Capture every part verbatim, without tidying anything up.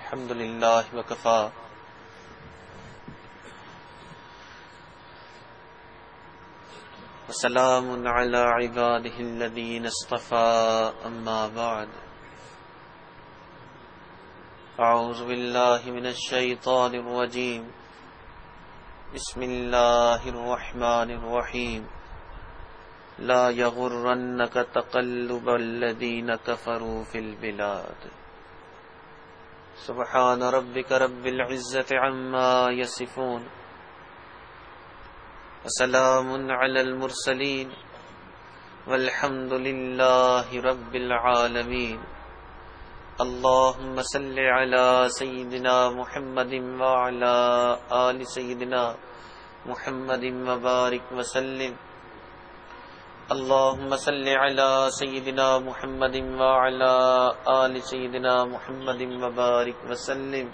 الحمد لله وكفى وسلام على عباده الذين اصطفى أما بعد أعوذ بالله من الشيطان الرجيم بسم الله الرحمن الرحيم لا يغرنك تقلب الذين كفروا في البلاد سبحان ربك رب العزة عما يصفون وسلام على المرسلين والحمد لله رب العالمين اللهم صل على سيدنا محمد وعلى آل سيدنا محمد وبارك وسلم اللهم صل على سيدنا محمد وعلى آل سيدنا محمد وبارك وسلم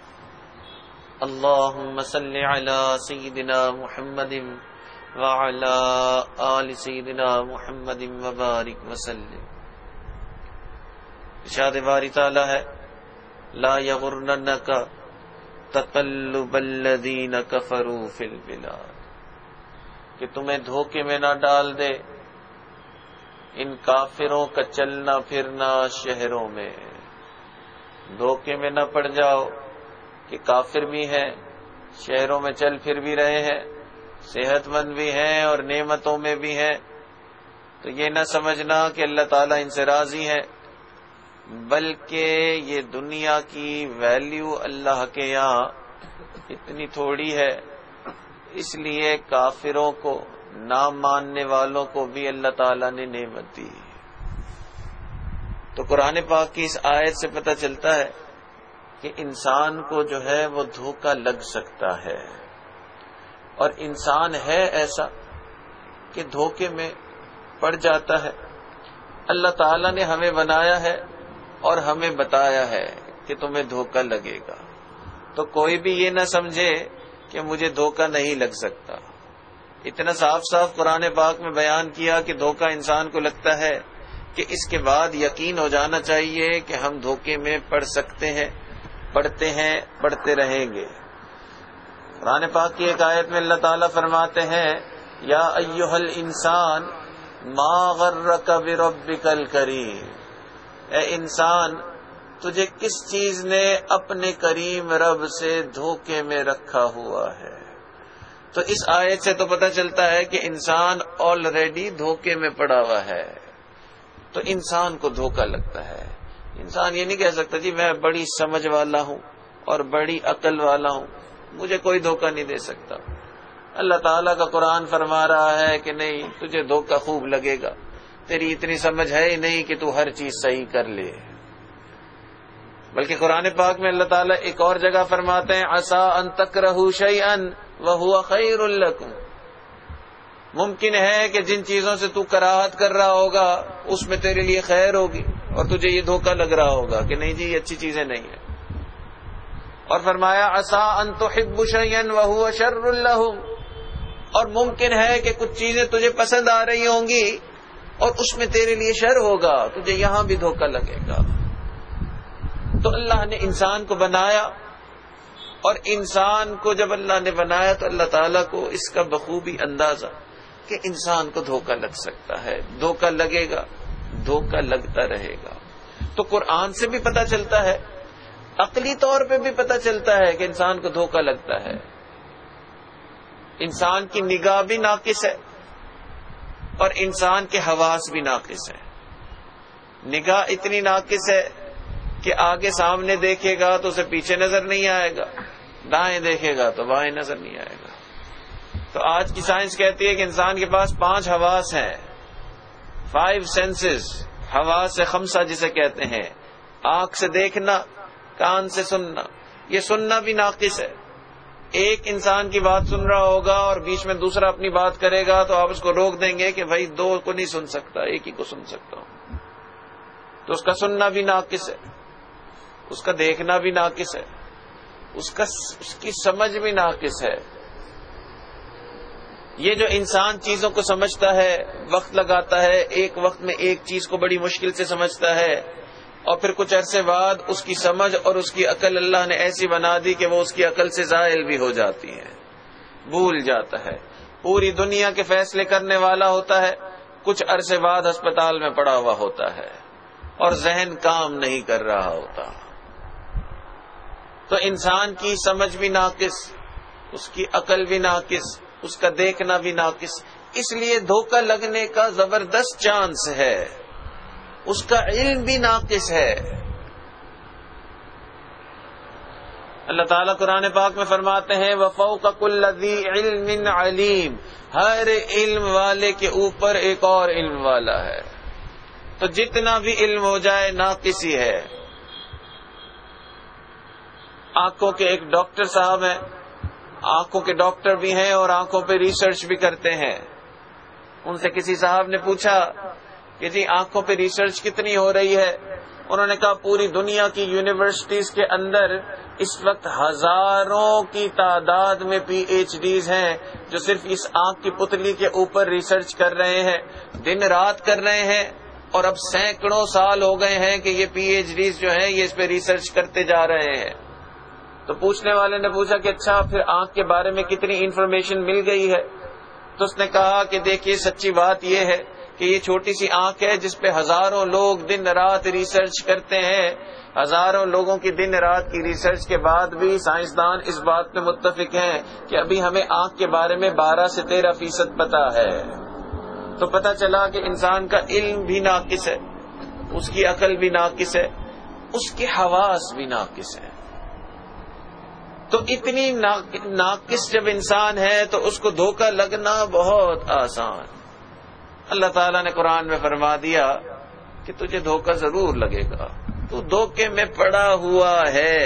اللهم صل على سيدنا محمد وعلى آل سيدنا محمد وبارك وسلم. ارشاد باری تعالی ہے لا یغرنک تقلب الذین کفروا فی البلاد، کہ تمہیں دھوکے میں نہ ڈال دے ان کافروں کا چلنا پھرنا شہروں میں. دھوکے میں نہ پڑ جاؤ کہ کافر بھی ہیں، شہروں میں چل پھر بھی رہے ہیں، صحت مند بھی ہیں اور نعمتوں میں بھی ہیں، تو یہ نہ سمجھنا کہ اللہ تعالیٰ ان سے راضی ہے، بلکہ یہ دنیا کی ویلیو اللہ کے یہاں اتنی تھوڑی ہے، اس لیے کافروں کو نہ ماننے والوں کو بھی اللہ تعالیٰ نے نعمت دی. تو قرآن پاک کی اس آیت سے پتہ چلتا ہے کہ انسان کو جو ہے وہ دھوکہ لگ سکتا ہے، اور انسان ہے ایسا کہ دھوکے میں پڑ جاتا ہے. اللہ تعالیٰ نے ہمیں بنایا ہے اور ہمیں بتایا ہے کہ تمہیں دھوکہ لگے گا، تو کوئی بھی یہ نہ سمجھے کہ مجھے دھوکہ نہیں لگ سکتا. اتنا صاف صاف قرآن پاک میں بیان کیا کہ دھوکہ انسان کو لگتا ہے کہ اس کے بعد یقین ہو جانا چاہیے کہ ہم دھوکے میں پڑ سکتے ہیں، پڑھتے ہیں، پڑھتے رہیں گے. قرآن پاک کی ایک آیت میں اللہ تعالیٰ فرماتے ہیں یا ایھا الانسان ما غرک بربک الکریم، اے انسان تجھے کس چیز نے اپنے کریم رب سے دھوکے میں رکھا ہوا ہے. تو اس آیت سے تو پتہ چلتا ہے کہ انسان آلریڈی دھوکے میں پڑا ہوا ہے. تو انسان کو دھوکہ لگتا ہے. انسان یہ نہیں کہہ سکتا جی میں بڑی سمجھ والا ہوں اور بڑی عقل والا ہوں، مجھے کوئی دھوکہ نہیں دے سکتا. اللہ تعالیٰ کا قرآن فرما رہا ہے کہ نہیں، تجھے دھوکہ خوب لگے گا، تیری اتنی سمجھ ہے ہی نہیں کہ تو ہر چیز صحیح کر لے. بلکہ قرآن پاک میں اللہ تعالیٰ ایک اور جگہ فرماتے ہیں عسیٰ ان تکرہوا شیئا وہو خیر لکم، ممکن ہے کہ جن چیزوں سے تو کراہت کر رہا ہوگا اس میں تیرے لیے خیر ہوگی، اور تجھے یہ دھوکہ لگ رہا ہوگا کہ نہیں جی یہ اچھی چیزیں نہیں ہیں. اور فرمایا عسیٰ ان تحبوا شیئا وہو شر لکم، اور ممکن ہے کہ کچھ چیزیں تجھے پسند آ رہی ہوں گی اور اس میں تیرے لیے شر ہوگا، تجھے یہاں بھی دھوکہ لگے گا. تو اللہ نے انسان کو بنایا، اور انسان کو جب اللہ نے بنایا تو اللہ تعالیٰ کو اس کا بخوبی اندازہ کہ انسان کو دھوکہ لگ سکتا ہے، دھوکہ لگے گا، دھوکہ لگتا رہے گا. تو قرآن سے بھی پتہ چلتا ہے، عقلی طور پہ بھی پتہ چلتا ہے کہ انسان کو دھوکہ لگتا ہے. انسان کی نگاہ بھی ناقص ہے اور انسان کے حواس بھی ناقص ہیں. نگاہ اتنی ناقص ہے کہ آگے سامنے دیکھے گا تو اسے پیچھے نظر نہیں آئے گا، دائیں دیکھے گا تو بائیں نظر نہیں آئے گا. تو آج کی سائنس کہتی ہے کہ انسان کے پاس پانچ حواس ہیں، فائیو سینسز، حواس خمسہ جسے کہتے ہیں. آنکھ سے دیکھنا، کان سے سننا، یہ سننا بھی ناقص ہے. ایک انسان کی بات سن رہا ہوگا اور بیچ میں دوسرا اپنی بات کرے گا تو آپ اس کو روک دیں گے کہ بھائی دو کو نہیں سن سکتا، ایک ہی کو سن سکتا ہوں. تو اس کا سننا بھی ناقص ہے، اس کا دیکھنا بھی ناقص ہے، اس کا اس کی سمجھ بھی ناقص ہے. یہ جو انسان چیزوں کو سمجھتا ہے، وقت لگاتا ہے، ایک وقت میں ایک چیز کو بڑی مشکل سے سمجھتا ہے، اور پھر کچھ عرصے بعد اس کی سمجھ اور اس کی عقل اللہ نے ایسی بنا دی کہ وہ اس کی عقل سے زائل بھی ہو جاتی ہے، بھول جاتا ہے، پوری دنیا کے فیصلے کرنے والا ہوتا ہے، کچھ عرصے بعد ہسپتال میں پڑا ہوا ہوتا ہے اور ذہن کام نہیں کر رہا ہوتا۔ تو انسان کی سمجھ بھی ناقص، اس کی عقل بھی ناقص، اس کا دیکھنا بھی ناقص، اس لیے دھوکہ لگنے کا زبردست چانس ہے، اس کا علم بھی ناقص ہے۔ اللہ تعالیٰ قرآن پاک میں فرماتے ہیں وَفَوْقَ كُلِّ ذِي عِلْمٍ عَلِيمٍ، ہر علم والے کے اوپر ایک اور علم والا ہے۔ تو جتنا بھی علم ہو جائے ناقص ہی ہے۔ آنکھوں کے ایک ڈاکٹر صاحب ہیں، آنکھوں کے ڈاکٹر بھی ہیں اور آنکھوں پہ ریسرچ بھی کرتے ہیں۔ ان سے کسی صاحب نے پوچھا کہ جی آنکھوں پہ ریسرچ کتنی ہو رہی ہے؟ انہوں نے کہا پوری دنیا کی یونیورسٹیز کے اندر اس وقت ہزاروں کی تعداد میں پی ایچ ڈیز ہیں جو صرف اس آنکھ کی پتلی کے اوپر ریسرچ کر رہے ہیں، دن رات کر رہے ہیں، اور اب سینکڑوں سال ہو گئے ہیں کہ یہ پی ایچ ڈیز جو ہیں یہ اس پہ ریسرچ کرتے جا رہے ہیں۔ تو پوچھنے والے نے پوچھا کہ اچھا پھر آنکھ کے بارے میں کتنی انفارمیشن مل گئی ہے؟ تو اس نے کہا کہ دیکھیے سچی بات یہ ہے کہ یہ چھوٹی سی آنکھ ہے جس پہ ہزاروں لوگ دن رات ریسرچ کرتے ہیں، ہزاروں لوگوں کی دن رات کی ریسرچ کے بعد بھی سائنسدان اس بات پہ متفق ہیں کہ ابھی ہمیں آنکھ کے بارے میں بارہ سے تیرہ فیصد پتا ہے۔ تو پتہ چلا کہ انسان کا علم بھی ناقص ہے، اس کی عقل بھی ناقص ہے، اس کے حواس بھی ناقص ہے۔ تو اتنی ناقص جب انسان ہے تو اس کو دھوکہ لگنا بہت آسان۔ اللہ تعالیٰ نے قرآن میں فرما دیا کہ تجھے دھوکہ ضرور لگے گا، تو دھوکے میں پڑا ہوا ہے۔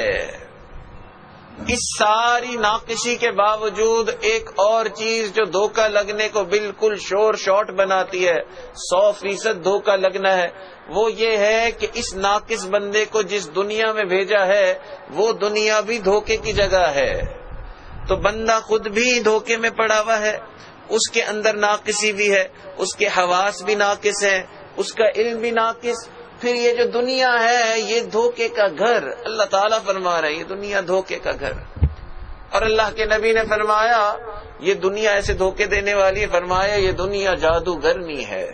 اس ساری ناقصی کے باوجود ایک اور چیز جو دھوکہ لگنے کو بالکل شور شاٹ بناتی ہے، سو فیصد دھوکہ لگنا ہے، وہ یہ ہے کہ اس ناقص بندے کو جس دنیا میں بھیجا ہے وہ دنیا بھی دھوکے کی جگہ ہے۔ تو بندہ خود بھی دھوکے میں پڑا ہوا ہے، اس کے اندر ناقصی بھی ہے، اس کے حواس بھی ناقص ہیں، اس کا علم بھی ناقص۔ پھر یہ جو دنیا ہے یہ دھوکے کا گھر، اللہ تعالیٰ فرما رہے ہیں یہ دنیا دھوکے کا گھر۔ اور اللہ کے نبی نے فرمایا یہ دنیا ایسے دھوکے دینے والی ہے، فرمایا یہ دنیا جادوگرنی ہے،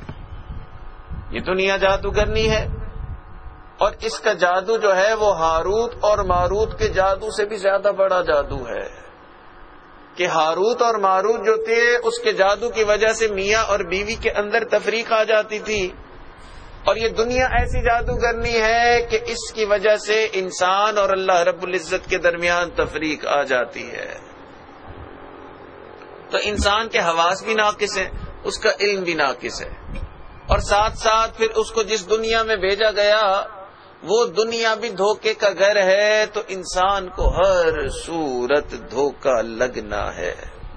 یہ دنیا جادوگرنی ہے، اور اس کا جادو جو ہے وہ ہاروت اور ماروت کے جادو سے بھی زیادہ بڑا جادو ہے۔ کہ ہاروت اور ماروت جو تھے اس کے جادو کی وجہ سے میاں اور بیوی کے اندر تفریق آ جاتی تھی، اور یہ دنیا ایسی جادوگرنی ہے کہ اس کی وجہ سے انسان اور اللہ رب العزت کے درمیان تفریق آ جاتی ہے۔ تو انسان کے حواس بھی ناقص ہیں، اس کا علم بھی ناقص ہے، اور ساتھ ساتھ پھر اس کو جس دنیا میں بھیجا گیا وہ دنیا بھی دھوکے کا گھر ہے۔ تو انسان کو ہر صورت دھوکہ لگنا ہے،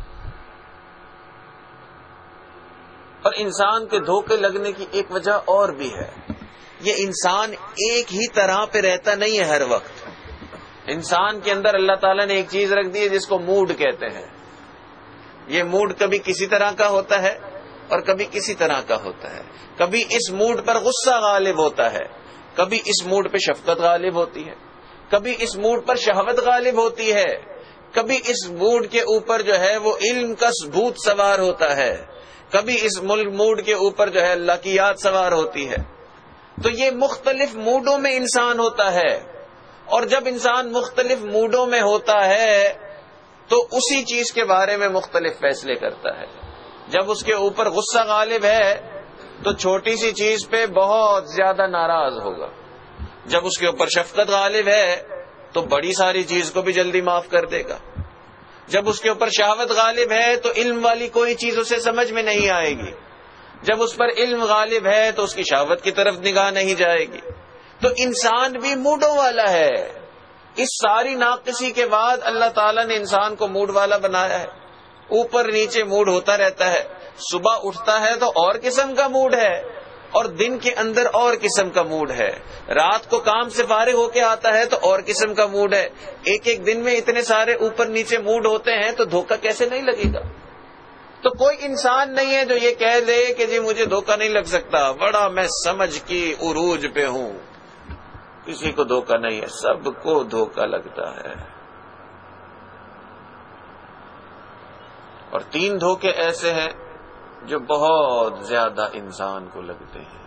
اور انسان کے دھوکے لگنے کی ایک وجہ اور بھی ہے، یہ انسان ایک ہی طرح پہ رہتا نہیں ہے ہر وقت۔ انسان کے اندر اللہ تعالیٰ نے ایک چیز رکھ دی ہے جس کو موڈ کہتے ہیں۔ یہ موڈ کبھی کسی طرح کا ہوتا ہے اور کبھی کسی طرح کا ہوتا ہے۔ کبھی اس موڈ پر غصہ غالب ہوتا ہے، کبھی اس موڈ پہ شفقت غالب ہوتی ہے، کبھی اس موڈ پر شہوت غالب ہوتی ہے، کبھی اس موڈ کے اوپر جو ہے وہ علم کا ثبوت سوار ہوتا ہے، کبھی اس موڈ کے اوپر جو ہے اللہ کی یاد سوار ہوتی ہے۔ تو یہ مختلف موڈوں میں انسان ہوتا ہے، اور جب انسان مختلف موڈوں میں ہوتا ہے تو اسی چیز کے بارے میں مختلف فیصلے کرتا ہے۔ جب اس کے اوپر غصہ غالب ہے تو چھوٹی سی چیز پہ بہت زیادہ ناراض ہوگا، جب اس کے اوپر شفقت غالب ہے تو بڑی ساری چیز کو بھی جلدی معاف کر دے گا، جب اس کے اوپر شہوت غالب ہے تو علم والی کوئی چیز اسے سمجھ میں نہیں آئے گی، جب اس پر علم غالب ہے تو اس کی شہوت کی طرف نگاہ نہیں جائے گی۔ تو انسان بھی موڈوں والا ہے۔ اس ساری ناقصی کے بعد اللہ تعالیٰ نے انسان کو موڈ والا بنایا ہے، اوپر نیچے موڈ ہوتا رہتا ہے۔ صبح اٹھتا ہے تو اور قسم کا موڈ ہے، اور دن کے اندر اور قسم کا موڈ ہے، رات کو کام سے فارغ ہو کے آتا ہے تو اور قسم کا موڈ ہے۔ ایک ایک دن میں اتنے سارے اوپر نیچے موڈ ہوتے ہیں تو دھوکہ کیسے نہیں لگے گا؟ تو کوئی انسان نہیں ہے جو یہ کہہ دے کہ جی مجھے دھوکہ نہیں لگ سکتا، بڑا میں سمجھ کی عروج پہ ہوں، کسی کو دھوکہ نہیں ہے، سب کو دھوکہ لگتا ہے. اور تین دھوکے ایسے ہیں جو بہت زیادہ انسان کو لگتے ہیں.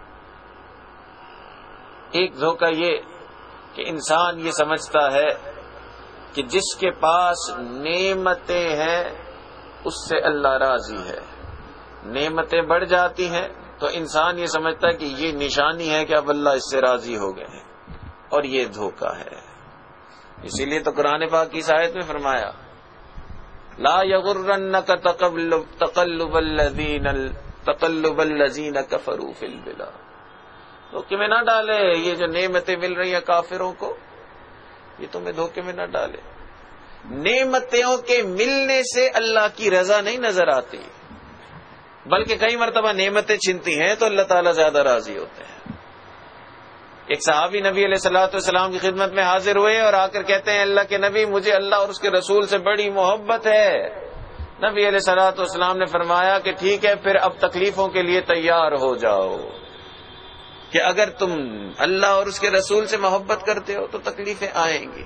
ایک دھوکہ یہ کہ انسان یہ سمجھتا ہے کہ جس کے پاس نعمتیں ہیں اس سے اللہ راضی ہے. نعمتیں بڑھ جاتی ہیں تو انسان یہ سمجھتا ہے کہ یہ نشانی ہے کہ اب اللہ اس سے راضی ہو گئے ہیں، اور یہ دھوکہ ہے. اسی لیے تو قرآن پاک کی آیت میں فرمایا لا یغرنک تقلب تقلب الذین تقلب الذین کفروا فی البلاد. دھوکے میں نہ ڈالے یہ جو نعمتیں مل رہی ہیں کافروں کو، یہ تمہیں دھوکے میں نہ ڈالے. نعمتوں کے ملنے سے اللہ کی رضا نہیں نظر آتی، بلکہ کئی مرتبہ نعمتیں چھنتی ہیں تو اللہ تعالیٰ زیادہ راضی ہوتے ہیں. ایک صحابی نبی علیہ الصلوۃ والسلام کی خدمت میں حاضر ہوئے اور آ کر کہتے ہیں اللہ کے نبی مجھے اللہ اور اس کے رسول سے بڑی محبت ہے. نبی علیہ الصلوۃ والسلام نے فرمایا کہ ٹھیک ہے پھر اب تکلیفوں کے لیے تیار ہو جاؤ، کہ اگر تم اللہ اور اس کے رسول سے محبت کرتے ہو تو تکلیفیں آئیں گی.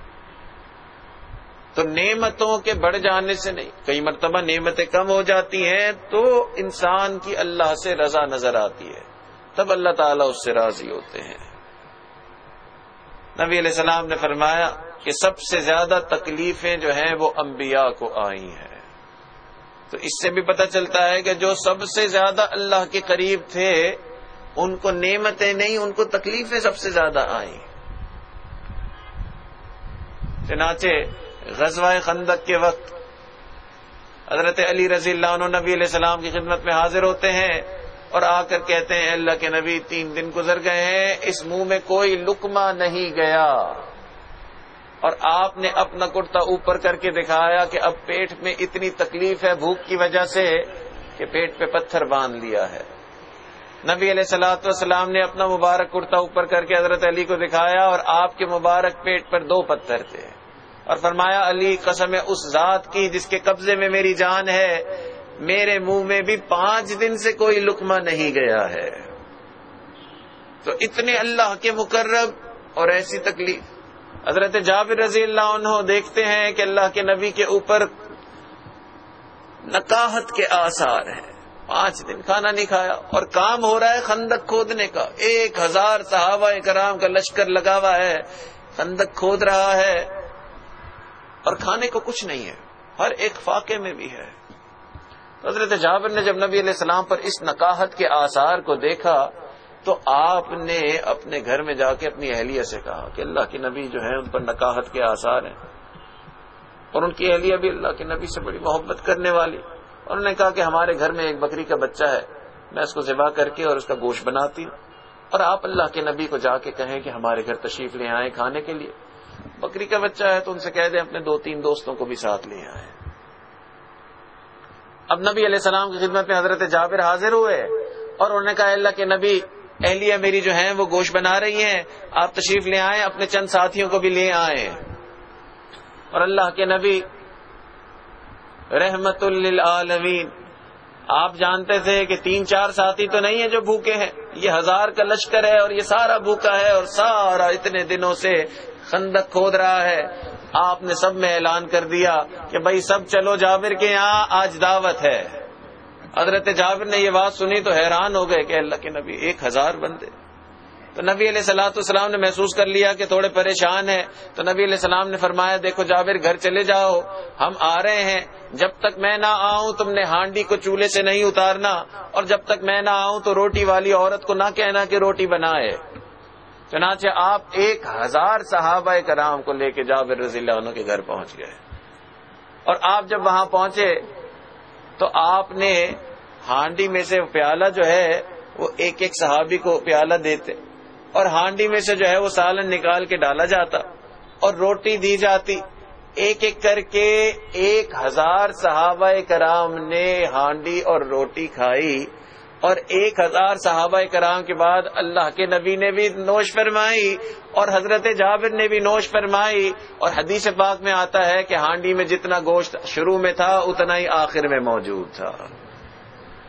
تو نعمتوں کے بڑھ جانے سے نہیں، کئی مرتبہ نعمتیں کم ہو جاتی ہیں تو انسان کی اللہ سے رضا نظر آتی ہے، تب اللہ تعالیٰ اس سے راضی ہوتے ہیں. نبی علیہ السلام نے فرمایا کہ سب سے زیادہ تکلیفیں جو ہیں وہ انبیاء کو آئی ہیں. تو اس سے بھی پتہ چلتا ہے کہ جو سب سے زیادہ اللہ کے قریب تھے ان کو نعمتیں نہیں، ان کو تکلیفیں سب سے زیادہ آئیں. چنانچہ غزوہ خندق کے وقت حضرت علی رضی اللہ عنہ نبی علیہ السلام کی خدمت میں حاضر ہوتے ہیں اور آ کر کہتے ہیں اللہ کے نبی تین دن گزر گئے ہیں، اس منہ میں کوئی لقمہ نہیں گیا، اور آپ نے اپنا کرتا اوپر کر کے دکھایا کہ اب پیٹ میں اتنی تکلیف ہے بھوک کی وجہ سے کہ پیٹ پہ پتھر باندھ لیا ہے. نبی علیہ الصلوۃ والسلام نے اپنا مبارک کرتا اوپر کر کے حضرت علی کو دکھایا اور آپ کے مبارک پیٹ پر دو پتھر تھے، اور فرمایا علی قسم ہے اس ذات کی جس کے قبضے میں میری جان ہے، میرے منہ میں بھی پانچ دن سے کوئی لقمہ نہیں گیا ہے. تو اتنے اللہ کے مقرب اور ایسی تکلیف. حضرت جابر رضی اللہ عنہ دیکھتے ہیں کہ اللہ کے نبی کے اوپر نکاہت کے آثار ہیں، پانچ دن کھانا نہیں کھایا، اور کام ہو رہا ہے خندق کھودنے کا. ایک ہزار صحابہ کرام کا لشکر لگا ہوا ہے، خندق کھود رہا ہے اور کھانے کو کچھ نہیں ہے، ہر ایک فاقے میں بھی ہے. حضرت جابر نے جب نبی علیہ السلام پر اس نکاہت کے آثار کو دیکھا تو آپ نے اپنے گھر میں جا کے اپنی اہلیہ سے کہا کہ اللہ کے نبی جو ہیں ان پر نکاہت کے آثار ہیں، اور ان کی اہلیہ بھی اللہ کے نبی سے بڑی محبت کرنے والی. اور انہوں نے کہا کہ ہمارے گھر میں ایک بکری کا بچہ ہے، میں اس کو ذبح کر کے اور اس کا گوشت بناتی ہوں، اور آپ اللہ کے نبی کو جا کے کہیں کہ ہمارے گھر تشریف لے آئیں کھانے کے لیے. بکری کا بچہ ہے تو ان سے کہہ دیں اپنے دو تین دوستوں کو بھی ساتھ لے آئیں. اب نبی علیہ السلام کی خدمت میں حضرت جابر حاضر ہوئے اور انہوں نے کہا اللہ کے نبی اہلیہ میری جو ہیں وہ گوشت بنا رہی ہیں، آپ تشریف لے آئیں، اپنے چند ساتھیوں کو بھی لے آئیں. اور اللہ کے نبی رحمت للعالمین، آپ جانتے تھے کہ تین چار ساتھی تو نہیں ہیں جو بھوکے ہیں، یہ ہزار کا لشکر ہے اور یہ سارا بھوکا ہے اور سارا اتنے دنوں سے خندق کھود رہا ہے. آپ نے سب میں اعلان کر دیا کہ بھائی سب چلو جابر کے یہاں آج دعوت ہے. حضرت جابر نے یہ بات سنی تو حیران ہو گئے کہ اللہ کے نبی ایک ہزار بندے. تو نبی علیہ الصلوۃ والسلام نے محسوس کر لیا کہ تھوڑے پریشان ہیں، تو نبی علیہ السلام نے فرمایا دیکھو جابر گھر چلے جاؤ، ہم آ رہے ہیں، جب تک میں نہ آؤں تم نے ہانڈی کو چولہے سے نہیں اتارنا، اور جب تک میں نہ آؤں تو روٹی والی عورت کو نہ کہنا کہ روٹی بنائے. چنانچہ آپ ایک ہزار صحابہ کرام کو لے کے جابر رضی اللہ عنہ کے گھر پہنچ گئے. اور آپ جب وہاں پہنچے تو آپ نے ہانڈی میں سے پیالہ جو ہے وہ ایک ایک صحابی کو پیالہ دیتے، اور ہانڈی میں سے جو ہے وہ سالن نکال کے ڈالا جاتا اور روٹی دی جاتی. ایک ایک کر کے ایک ہزار صحابہ کرام نے ہانڈی اور روٹی کھائی، اور ایک ہزار صحابہ کرام کے بعد اللہ کے نبی نے بھی نوش فرمائی اور حضرت جابر نے بھی نوش فرمائی. اور حدیث پاک میں آتا ہے کہ ہانڈی میں جتنا گوشت شروع میں تھا اتنا ہی آخر میں موجود تھا.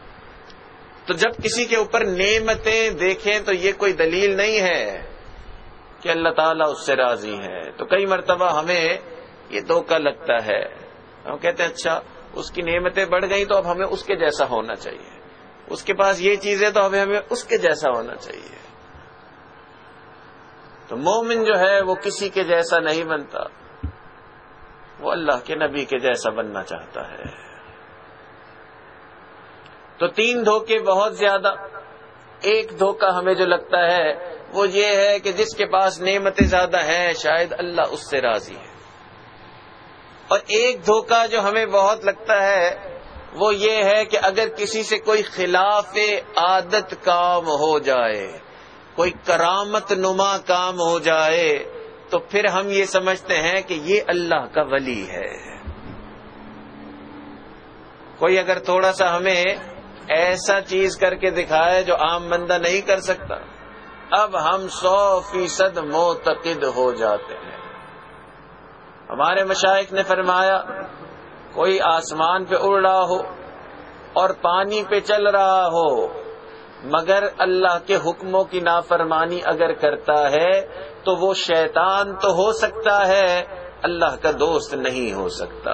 تو جب کسی کے اوپر نعمتیں دیکھیں تو یہ کوئی دلیل نہیں ہے کہ اللہ تعالیٰ اس سے راضی ہے. تو کئی مرتبہ ہمیں یہ دھوکہ لگتا ہے، ہم کہتے ہیں اچھا اس کی نعمتیں بڑھ گئی تو اب ہمیں اس کے جیسا ہونا چاہیے، اس کے پاس یہ چیزیں تو اب ہمیں اس کے جیسا ہونا چاہیے. تو مومن جو ہے وہ کسی کے جیسا نہیں بنتا، وہ اللہ کے نبی کے جیسا بننا چاہتا ہے. تو تین دھوکے بہت زیادہ. ایک دھوکہ ہمیں جو لگتا ہے وہ یہ ہے کہ جس کے پاس نعمتیں زیادہ ہیں شاید اللہ اس سے راضی ہے. اور ایک دھوکہ جو ہمیں بہت لگتا ہے وہ یہ ہے کہ اگر کسی سے کوئی خلاف عادت کام ہو جائے، کوئی کرامت نما کام ہو جائے، تو پھر ہم یہ سمجھتے ہیں کہ یہ اللہ کا ولی ہے. کوئی اگر تھوڑا سا ہمیں ایسا چیز کر کے دکھائے جو عام بندہ نہیں کر سکتا، اب ہم سو فیصد معتقد ہو جاتے ہیں. ہمارے مشائخ نے فرمایا کوئی آسمان پہ اڑ رہا ہو اور پانی پہ چل رہا ہو مگر اللہ کے حکموں کی نافرمانی اگر کرتا ہے تو وہ شیطان تو ہو سکتا ہے، اللہ کا دوست نہیں ہو سکتا.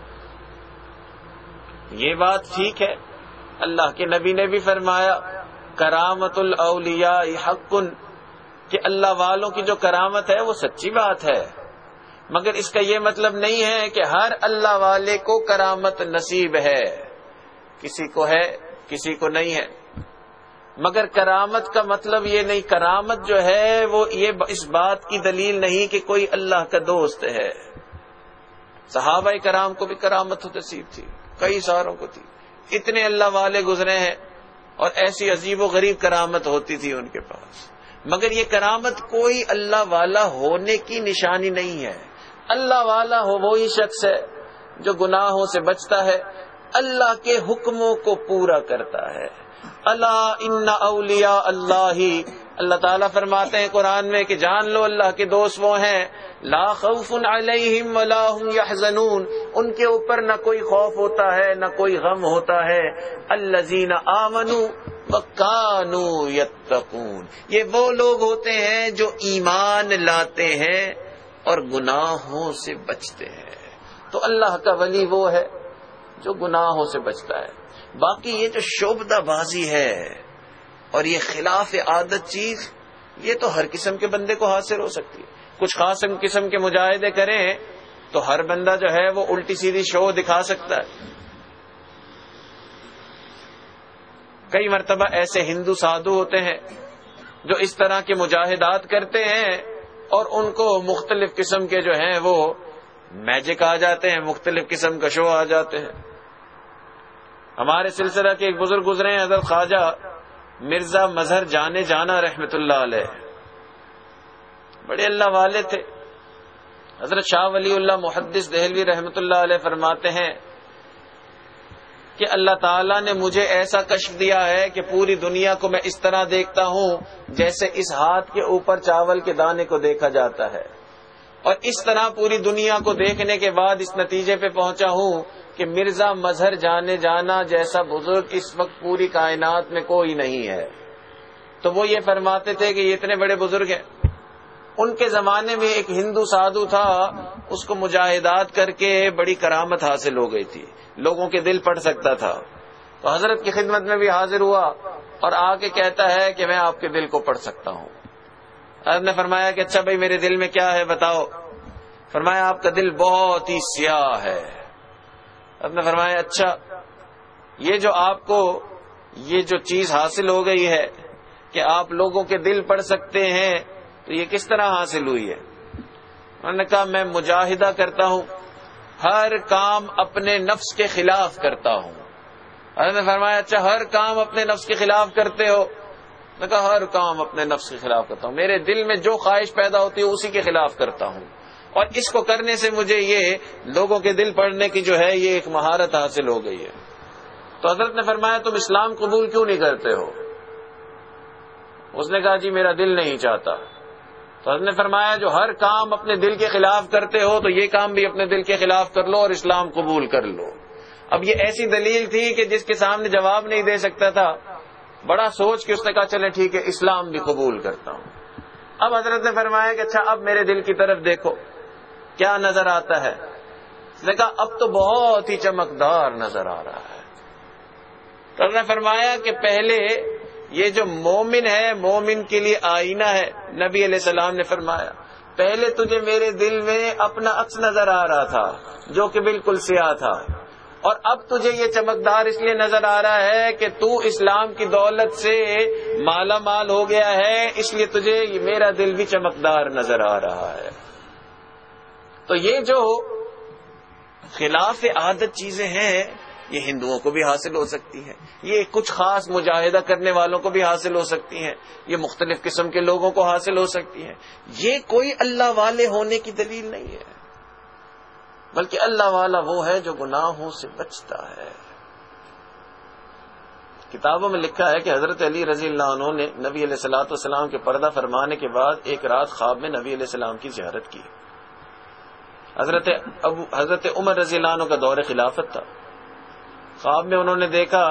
یہ بات ٹھیک ہے. اللہ کے نبی نے بھی فرمایا کرامت الاولیاء حق، کہ اللہ والوں کی جو کرامت ہے وہ سچی بات ہے، مگر اس کا یہ مطلب نہیں ہے کہ ہر اللہ والے کو کرامت نصیب ہے. کسی کو ہے کسی کو نہیں ہے. مگر کرامت کا مطلب یہ نہیں، کرامت جو ہے وہ یہ اس بات کی دلیل نہیں کہ کوئی اللہ کا دوست ہے. صحابہ کرام کو بھی کرامت نصیب تھی، کئی ساروں کو تھی. اتنے اللہ والے گزرے ہیں اور ایسی عجیب و غریب کرامت ہوتی تھی ان کے پاس، مگر یہ کرامت کوئی اللہ والا ہونے کی نشانی نہیں ہے. اللہ والا ہو وہی شخص ہے جو گناہوں سے بچتا ہے، اللہ کے حکموں کو پورا کرتا ہے. اللہ ان اولیاء اللہ، اللہ تعالیٰ فرماتے ہیں قرآن میں کہ جان لو اللہ کے دوست وہ ہیں لا خوف علیہم ولا هم یحزنون، ان کے اوپر نہ کوئی خوف ہوتا ہے نہ کوئی غم ہوتا ہے. الذین آمنوا وکانوا یتقون، یہ وہ لوگ ہوتے ہیں جو ایمان لاتے ہیں اور گناہوں سے بچتے ہیں. تو اللہ کا ولی وہ ہے جو گناہوں سے بچتا ہے. باقی یہ جو شعبدہ بازی ہے اور یہ خلاف عادت چیز، یہ تو ہر قسم کے بندے کو حاصل ہو سکتی ہے. کچھ خاص قسم کے مجاہدے کریں تو ہر بندہ جو ہے وہ الٹی سیدھی شو دکھا سکتا ہے. کئی مرتبہ ایسے ہندو سادھو ہوتے ہیں جو اس طرح کے مجاہدات کرتے ہیں اور ان کو مختلف قسم کے جو ہیں وہ میجک آ جاتے ہیں، مختلف قسم کا شو آ جاتے ہیں. ہمارے سلسلہ کے ایک بزرگ گزرے ہیں حضرت خواجہ مرزا مظہر جانے جانا رحمت اللہ علیہ، بڑے اللہ والے تھے. حضرت شاہ ولی اللہ محدث دہلوی رحمت اللہ علیہ فرماتے ہیں کہ اللہ تعالیٰ نے مجھے ایسا کشف دیا ہے کہ پوری دنیا کو میں اس طرح دیکھتا ہوں جیسے اس ہاتھ کے اوپر چاول کے دانے کو دیکھا جاتا ہے، اور اس طرح پوری دنیا کو دیکھنے کے بعد اس نتیجے پہ پہنچا ہوں کہ مرزا مظہر جانے جانا جیسا بزرگ اس وقت پوری کائنات میں کوئی نہیں ہے. تو وہ یہ فرماتے تھے کہ یہ اتنے بڑے بزرگ ہیں. ان کے زمانے میں ایک ہندو سادھو تھا، اس کو مجاہدات کر کے بڑی کرامت حاصل ہو گئی تھی، لوگوں کے دل پڑھ سکتا تھا. تو حضرت کی خدمت میں بھی حاضر ہوا اور آ کے کہتا ہے کہ میں آپ کے دل کو پڑھ سکتا ہوں. حضرت نے فرمایا کہ اچھا بھائی میرے دل میں کیا ہے بتاؤ. فرمایا آپ کا دل بہت ہی سیاہ ہے. حضرت نے فرمایا اچھا یہ جو آپ کو یہ جو چیز حاصل ہو گئی ہے کہ آپ لوگوں کے دل پڑھ سکتے ہیں تو یہ کس طرح حاصل ہوئی ہے؟ انہوں نے کہا میں مجاہدہ کرتا ہوں، ہر کام اپنے نفس کے خلاف کرتا ہوں. حضرت نے فرمایا اچھا ہر کام اپنے نفس کے خلاف کرتے ہو؟ میں کہا ہر کام اپنے نفس کے خلاف کرتا ہوں، میرے دل میں جو خواہش پیدا ہوتی ہے اسی کے خلاف کرتا ہوں، اور اس کو کرنے سے مجھے یہ لوگوں کے دل پڑھنے کی جو ہے یہ ایک مہارت حاصل ہو گئی ہے. تو حضرت نے فرمایا تم اسلام قبول کیوں نہیں کرتے ہو؟ اس نے کہا جی میرا دل نہیں چاہتا. تو حضرت نے فرمایا جو ہر کام اپنے دل کے خلاف کرتے ہو تو یہ کام بھی اپنے دل کے خلاف کر لو اور اسلام قبول کر لو. اب یہ ایسی دلیل تھی کہ جس کے سامنے جواب نہیں دے سکتا تھا. بڑا سوچ کے اس نے کہا چلے ٹھیک ہے اسلام بھی قبول کرتا ہوں. اب حضرت نے فرمایا کہ اچھا اب میرے دل کی طرف دیکھو کیا نظر آتا ہے. اس نے کہا اب تو بہت ہی چمکدار نظر آ رہا ہے. تو حضرت نے فرمایا کہ پہلے یہ جو مومن ہے مومن کے لیے آئینہ ہے. نبی علیہ السلام نے فرمایا پہلے تجھے میرے دل میں اپنا عکس نظر آ رہا تھا جو کہ بالکل سیاہ تھا, اور اب تجھے یہ چمکدار اس لیے نظر آ رہا ہے کہ تو اسلام کی دولت سے مالا مال ہو گیا ہے, اس لیے تجھے میرا دل بھی چمکدار نظر آ رہا ہے. تو یہ جو خلاف عادت چیزیں ہیں یہ ہندوؤں کو بھی حاصل ہو سکتی ہیں, یہ کچھ خاص مجاہدہ کرنے والوں کو بھی حاصل ہو سکتی ہیں, یہ مختلف قسم کے لوگوں کو حاصل ہو سکتی ہیں. یہ کوئی اللہ والے ہونے کی دلیل نہیں ہے, بلکہ اللہ والا وہ ہے جو گناہوں سے بچتا ہے. کتابوں میں لکھا ہے کہ حضرت علی رضی اللہ عنہ نے نبی علیہ الصلوۃ والسلام کے پردہ فرمانے کے بعد ایک رات خواب میں نبی علیہ السلام کی زیارت کی. حضرت ابو حضرت عمر رضی اللہ عنہ کا دور خلافت تھا. خواب میں انہوں نے دیکھا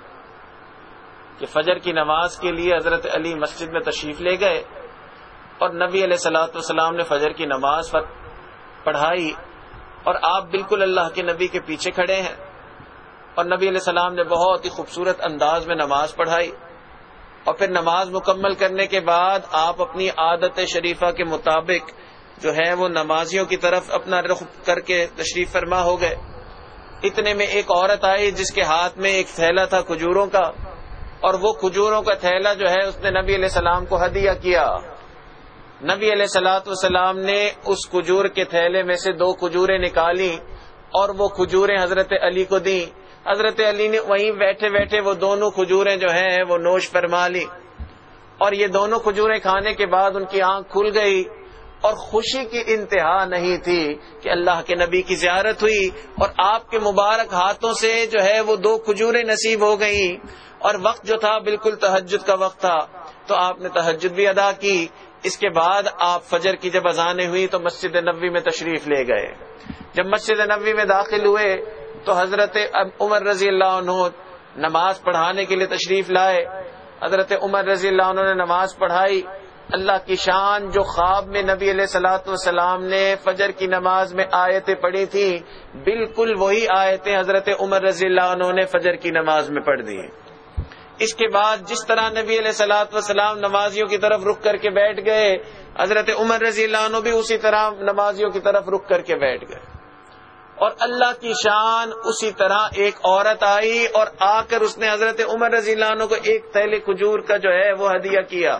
کہ فجر کی نماز کے لیے حضرت علی مسجد میں تشریف لے گئے اور نبی علیہ الصلوۃ والسلام نے فجر کی نماز پڑھائی اور آپ بالکل اللہ کے نبی کے پیچھے کھڑے ہیں, اور نبی علیہ السلام نے بہت ہی خوبصورت انداز میں نماز پڑھائی, اور پھر نماز مکمل کرنے کے بعد آپ اپنی عادت شریفہ کے مطابق جو ہے وہ نمازیوں کی طرف اپنا رخ کر کے تشریف فرما ہو گئے. اتنے میں ایک عورت آئی جس کے ہاتھ میں ایک تھیلا تھا کھجوروں کا, اور وہ کھجوروں کا تھیلا جو ہے اس نے نبی علیہ السلام کو ہدیہ کیا. نبی علیہ الصلوۃ والسلام نے اس کھجور کے تھیلے میں سے دو کھجوریں نکالی اور وہ کھجوریں حضرت علی کو دیں. حضرت علی نے وہیں بیٹھے بیٹھے وہ دونوں کھجوریں جو ہیں وہ نوش فرما لی, اور یہ دونوں کھجوریں کھانے کے بعد ان کی آنکھ کھل گئی, اور خوشی کی انتہا نہیں تھی کہ اللہ کے نبی کی زیارت ہوئی اور آپ کے مبارک ہاتھوں سے جو ہے وہ دو کھجوریں نصیب ہو گئیں. اور وقت جو تھا بالکل تہجد کا وقت تھا, تو آپ نے تہجد بھی ادا کی. اس کے بعد آپ فجر کی جب اذانیں ہوئی تو مسجد نبوی میں تشریف لے گئے. جب مسجد نبوی میں داخل ہوئے تو حضرت عمر رضی اللہ عنہ نماز پڑھانے کے لیے تشریف لائے. حضرت عمر رضی اللہ عنہ نے نماز پڑھائی. اللہ کی شان جو خواب میں نبی علیہ الصلوۃ والسلام نے فجر کی نماز میں آیتیں پڑھی تھی, بالکل وہی آیتیں حضرت عمر رضی اللہ عنہ نے فجر کی نماز میں پڑھ دی. اس کے بعد جس طرح نبی علیہ الصلوۃ والسلام نمازیوں کی طرف رخ کر کے بیٹھ گئے, حضرت عمر رضی اللہ عنہ بھی اسی طرح نمازیوں کی طرف رخ کر کے بیٹھ گئے. اور اللہ کی شان اسی طرح ایک عورت آئی اور آ کر اس نے حضرت عمر رضی اللہ عنہ کو ایک تھیلے کھجور کا جو ہے وہ ہدیہ کیا.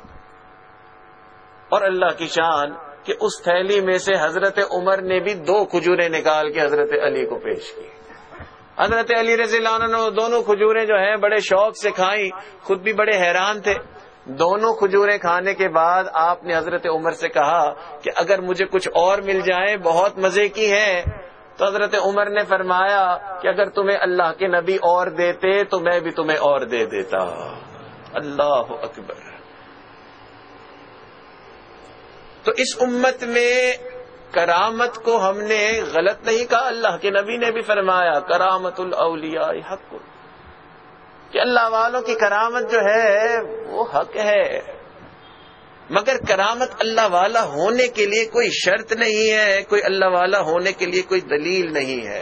اور اللہ کی شان کہ اس تھیلی میں سے حضرت عمر نے بھی دو کھجوریں نکال کے حضرت علی کو پیش کی. حضرت علی رضی اللہ عنہ نے دونوں کھجوریں جو ہیں بڑے شوق سے کھائیں, خود بھی بڑے حیران تھے. دونوں کھجوریں کھانے کے بعد آپ نے حضرت عمر سے کہا کہ اگر مجھے کچھ اور مل جائے بہت مزے کی ہے. تو حضرت عمر نے فرمایا کہ اگر تمہیں اللہ کے نبی اور دیتے تو میں بھی تمہیں اور دے دیتا. اللہ اکبر. تو اس امت میں کرامت کو ہم نے غلط نہیں کہا, اللہ کے نبی نے بھی فرمایا کرامت الاولیاء حق, کہ اللہ والوں کی کرامت جو ہے وہ حق ہے, مگر کرامت اللہ والا ہونے کے لیے کوئی شرط نہیں ہے, کوئی اللہ والا ہونے کے لیے کوئی دلیل نہیں ہے.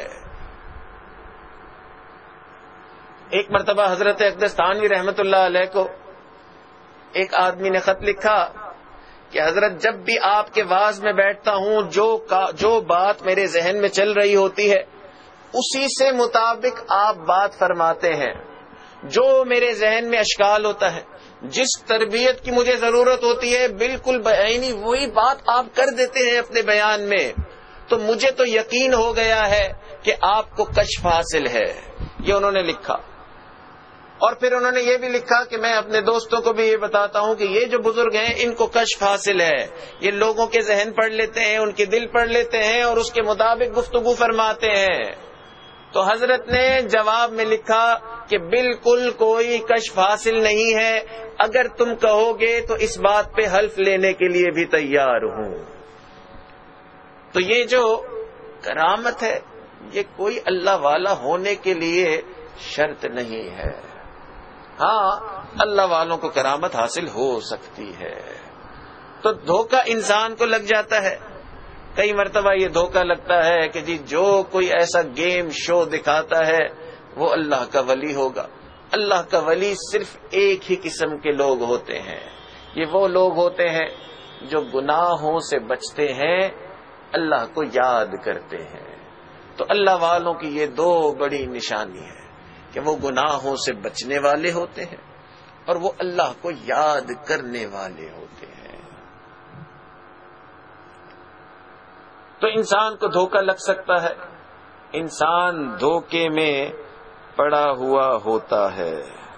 ایک مرتبہ حضرت اقدس تھانوی رحمت اللہ علیہ کو ایک آدمی نے خط لکھا کہ حضرت جب بھی آپ کے واعظ میں بیٹھتا ہوں جو جو بات میرے ذہن میں چل رہی ہوتی ہے اسی سے مطابق آپ بات فرماتے ہیں. جو میرے ذہن میں اشکال ہوتا ہے, جس تربیت کی مجھے ضرورت ہوتی ہے, بالکل بعینی وہی بات آپ کر دیتے ہیں اپنے بیان میں. تو مجھے تو یقین ہو گیا ہے کہ آپ کو کشف حاصل ہے. یہ انہوں نے لکھا. اور پھر انہوں نے یہ بھی لکھا کہ میں اپنے دوستوں کو بھی یہ بتاتا ہوں کہ یہ جو بزرگ ہیں ان کو کشف حاصل ہے, یہ لوگوں کے ذہن پڑھ لیتے ہیں, ان کے دل پڑھ لیتے ہیں اور اس کے مطابق گفتگو فرماتے ہیں. تو حضرت نے جواب میں لکھا کہ بالکل کوئی کشف حاصل نہیں ہے, اگر تم کہو گے تو اس بات پہ حلف لینے کے لیے بھی تیار ہوں. تو یہ جو کرامت ہے یہ کوئی اللہ والا ہونے کے لیے شرط نہیں ہے. ہاں اللہ والوں کو کرامت حاصل ہو سکتی ہے. تو دھوکہ انسان کو لگ جاتا ہے. کئی مرتبہ یہ دھوکہ لگتا ہے کہ جی جو کوئی ایسا گیم شو دکھاتا ہے وہ اللہ کا ولی ہوگا. اللہ کا ولی صرف ایک ہی قسم کے لوگ ہوتے ہیں. یہ وہ لوگ ہوتے ہیں جو گناہوں سے بچتے ہیں, اللہ کو یاد کرتے ہیں. تو اللہ والوں کی یہ دو بڑی نشانی ہے کہ وہ گناہوں سے بچنے والے ہوتے ہیں اور وہ اللہ کو یاد کرنے والے ہوتے ہیں. تو انسان کو دھوکہ لگ سکتا ہے, انسان دھوکے میں پڑا ہوا ہوتا ہے.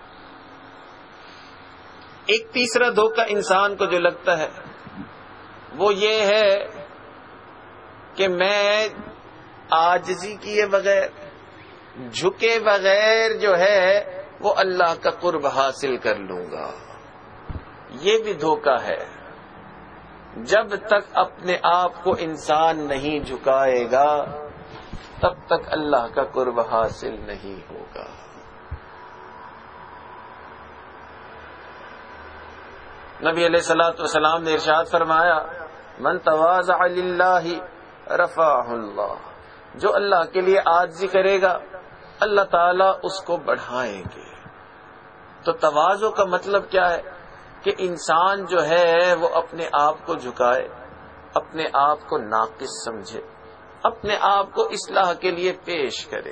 ایک تیسرا دھوکہ انسان کو جو لگتا ہے وہ یہ ہے کہ میں عاجزی کیے بغیر, جھکے بغیر جو ہے وہ اللہ کا قرب حاصل کر لوں گا. یہ بھی دھوکہ ہے. جب تک اپنے آپ کو انسان نہیں جھکائے گا تب تک اللہ کا قرب حاصل نہیں ہوگا. نبی علیہ الصلوۃ والسلام نے ارشاد فرمایا, من تواضع للہ رفعہ اللہ, جو اللہ کے لیے عاجزی کرے گا اللہ تعالیٰ اس کو بڑھائیں گے. تو تواضع کا مطلب کیا ہے کہ انسان جو ہے وہ اپنے آپ کو جھکائے, اپنے آپ کو ناقص سمجھے, اپنے آپ کو اصلاح کے لیے پیش کرے.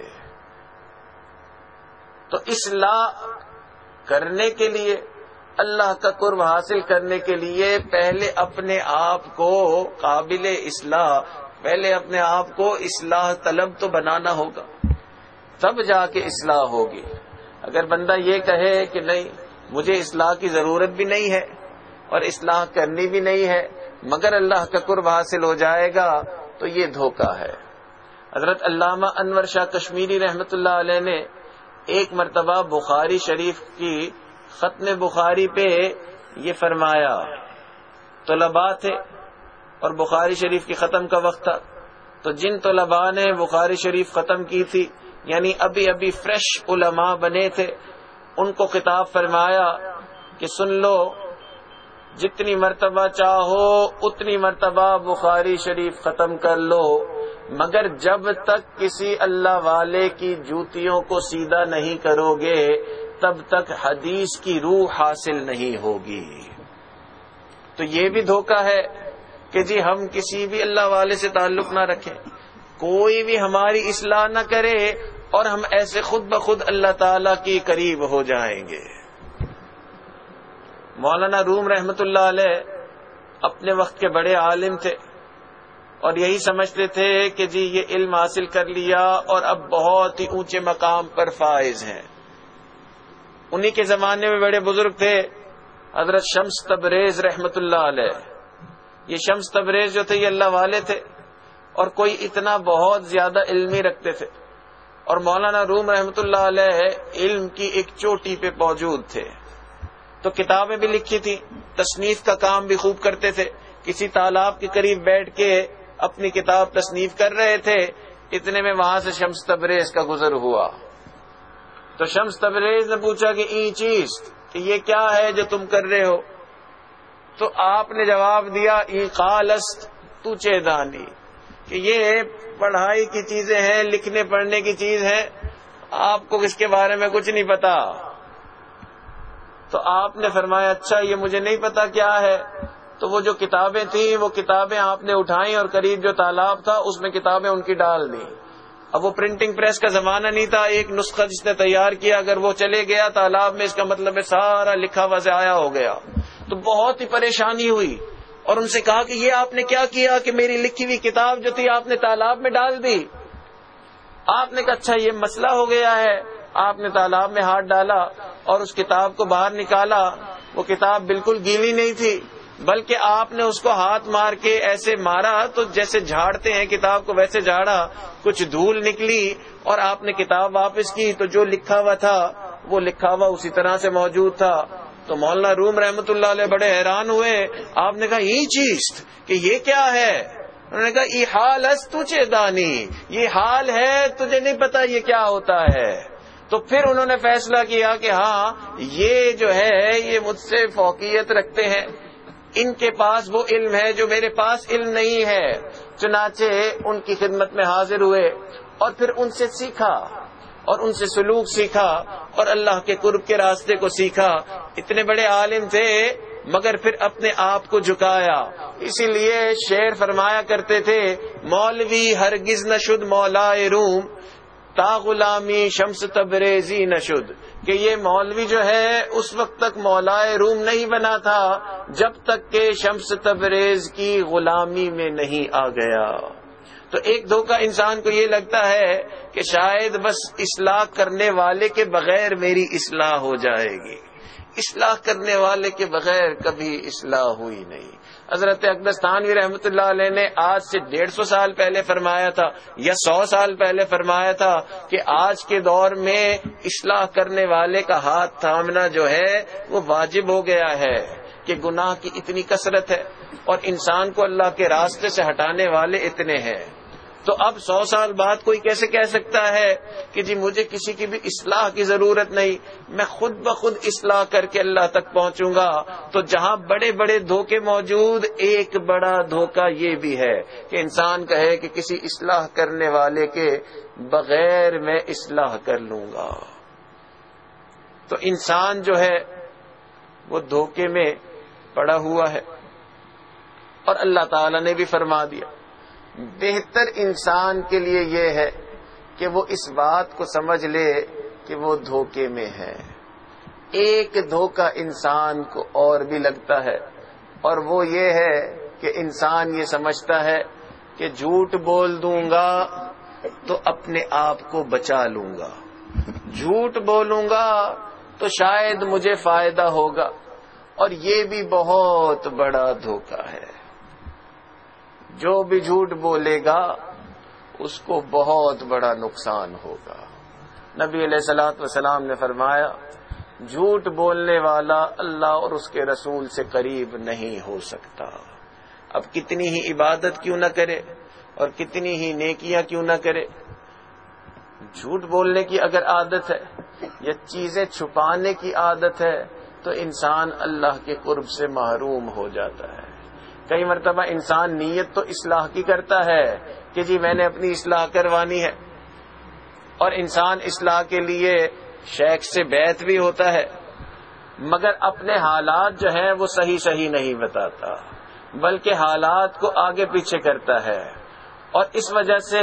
تو اصلاح کرنے کے لیے, اللہ کا قرب حاصل کرنے کے لیے پہلے اپنے آپ کو قابل اصلاح, پہلے اپنے آپ کو اصلاح طلب تو بنانا ہوگا, تب جا کے اصلاح ہوگی. اگر بندہ یہ کہے کہ نہیں مجھے اصلاح کی ضرورت بھی نہیں ہے اور اصلاح کرنی بھی نہیں ہے مگر اللہ کا قرب حاصل ہو جائے گا, تو یہ دھوکہ ہے. حضرت علامہ انور شاہ کشمیری رحمت اللہ علیہ نے ایک مرتبہ بخاری شریف کی ختم بخاری پہ یہ فرمایا. طلباء تھے اور بخاری شریف کی ختم کا وقت تھا, تو جن طلباء نے بخاری شریف ختم کی تھی, یعنی ابھی ابھی فریش علماء بنے تھے, ان کو خطاب فرمایا کہ سن لو, جتنی مرتبہ چاہو اتنی مرتبہ بخاری شریف ختم کر لو, مگر جب تک کسی اللہ والے کی جوتیوں کو سیدھا نہیں کرو گے تب تک حدیث کی روح حاصل نہیں ہوگی. تو یہ بھی دھوکہ ہے کہ جی ہم کسی بھی اللہ والے سے تعلق نہ رکھیں, کوئی بھی ہماری اصلاح نہ کرے اور ہم ایسے خود بخود اللہ تعالی کی قریب ہو جائیں گے. مولانا روم رحمت اللہ علیہ اپنے وقت کے بڑے عالم تھے اور یہی سمجھتے تھے کہ جی یہ علم حاصل کر لیا اور اب بہت ہی اونچے مقام پر فائز ہیں. انہی کے زمانے میں بڑے بزرگ تھے حضرت شمس تبریز رحمت اللہ علیہ. یہ شمس تبریز جو تھے یہ اللہ والے تھے اور کوئی اتنا بہت زیادہ علمی رکھتے تھے, اور مولانا روم رحمت اللہ علیہ علم کی ایک چوٹی پہ موجود تھے. تو کتابیں بھی لکھی تھی, تصنیف کا کام بھی خوب کرتے تھے. کسی تالاب کے قریب بیٹھ کے اپنی کتاب تصنیف کر رہے تھے, اتنے میں وہاں سے شمس تبریز کا گزر ہوا. تو شمس تبریز نے پوچھا کہ این چیز کہ یہ کیا ہے جو تم کر رہے ہو؟ تو آپ نے جواب دیا ای قالست تو چیدانی, کہ یہ پڑھائی کی چیزیں ہیں, لکھنے پڑھنے کی چیز ہے, آپ کو اس کے بارے میں کچھ نہیں پتا. تو آپ نے فرمایا اچھا یہ مجھے نہیں پتا کیا ہے. تو وہ جو کتابیں تھیں وہ کتابیں آپ نے اٹھائیں اور قریب جو تالاب تھا اس میں کتابیں ان کی ڈال دیں. اب وہ پرنٹنگ پریس کا زمانہ نہیں تھا, ایک نسخہ جس نے تیار کیا اگر وہ چلے گیا تالاب میں, اس کا مطلب ہے سارا لکھا ہوا ضائع ہو گیا. تو بہت ہی پریشانی ہوئی اور ان سے کہا کہ یہ آپ نے کیا کیا کہ میری لکھی ہوئی کتاب جو تھی آپ نے تالاب میں ڈال دی. آپ نے کہا اچھا یہ مسئلہ ہو گیا ہے. آپ نے تالاب میں ہاتھ ڈالا اور اس کتاب کو باہر نکالا. وہ کتاب بالکل گیلی نہیں تھی بلکہ آپ نے اس کو ہاتھ مار کے ایسے مارا تو جیسے جھاڑتے ہیں کتاب کو ویسے جھاڑا, کچھ دھول نکلی اور آپ نے کتاب واپس کی تو جو لکھا ہوا تھا وہ لکھا ہوا اسی طرح سے موجود تھا. تو مولانا روم رحمت اللہ علیہ بڑے حیران ہوئے. آپ نے کہا یہ چیز کہ یہ کیا ہے؟ انہوں نے کہا یہ حال است تجھے دانی, یہ حال ہے تجھے نہیں پتا یہ کیا ہوتا ہے. تو پھر انہوں نے فیصلہ کیا کہ ہاں یہ جو ہے یہ مجھ سے فوقیت رکھتے ہیں, ان کے پاس وہ علم ہے جو میرے پاس علم نہیں ہے. چنانچہ ان کی خدمت میں حاضر ہوئے اور پھر ان سے سیکھا اور ان سے سلوک سیکھا اور اللہ کے قرب کے راستے کو سیکھا. اتنے بڑے عالم تھے مگر پھر اپنے آپ کو جھکایا. اسی لیے شعر فرمایا کرتے تھے مولوی ہرگز نہ شد مولائے روم تا غلامی شمس تبریزی نہ شد، کہ یہ مولوی جو ہے اس وقت تک مولائے روم نہیں بنا تھا جب تک کہ شمس تبریز کی غلامی میں نہیں آ گیا. تو ایک دھوکہ انسان کو یہ لگتا ہے کہ شاید بس اصلاح کرنے والے کے بغیر میری اصلاح ہو جائے گی. اصلاح کرنے والے کے بغیر کبھی اصلاح ہوئی نہیں. حضرت اقدس تھانوی رحمۃ اللہ علیہ نے آج سے ڈیڑھ سو سال پہلے فرمایا تھا یا سو سال پہلے فرمایا تھا کہ آج کے دور میں اصلاح کرنے والے کا ہاتھ تھامنا جو ہے وہ واجب ہو گیا ہے، کہ گناہ کی اتنی کثرت ہے اور انسان کو اللہ کے راستے سے ہٹانے والے اتنے ہیں. تو اب سو سال بعد کوئی کیسے کہہ سکتا ہے کہ جی مجھے کسی کی بھی اصلاح کی ضرورت نہیں، میں خود بخود اصلاح کر کے اللہ تک پہنچوں گا. تو جہاں بڑے بڑے دھوکے موجود، ایک بڑا دھوکہ یہ بھی ہے کہ انسان کہے کہ کسی اصلاح کرنے والے کے بغیر میں اصلاح کر لوں گا. تو انسان جو ہے وہ دھوکے میں پڑا ہوا ہے. اور اللہ تعالی نے بھی فرما دیا بہتر انسان کے لیے یہ ہے کہ وہ اس بات کو سمجھ لے کہ وہ دھوکے میں ہے. ایک دھوکہ انسان کو اور بھی لگتا ہے اور وہ یہ ہے کہ انسان یہ سمجھتا ہے کہ جھوٹ بول دوں گا تو اپنے آپ کو بچا لوں گا، جھوٹ بولوں گا تو شاید مجھے فائدہ ہوگا. اور یہ بھی بہت بڑا دھوکہ ہے. جو بھی جھوٹ بولے گا اس کو بہت بڑا نقصان ہوگا. نبی علیہ الصلوۃ والسلام نے فرمایا جھوٹ بولنے والا اللہ اور اس کے رسول سے قریب نہیں ہو سکتا. اب کتنی ہی عبادت کیوں نہ کرے اور کتنی ہی نیکیاں کیوں نہ کرے، جھوٹ بولنے کی اگر عادت ہے یا چیزیں چھپانے کی عادت ہے تو انسان اللہ کے قرب سے محروم ہو جاتا ہے. کئی مرتبہ انسان نیت تو اصلاح کی کرتا ہے کہ جی میں نے اپنی اصلاح کروانی ہے، اور انسان اصلاح کے لیے شیخ سے بیعت بھی ہوتا ہے، مگر اپنے حالات جو ہیں وہ صحیح صحیح نہیں بتاتا بلکہ حالات کو آگے پیچھے کرتا ہے، اور اس وجہ سے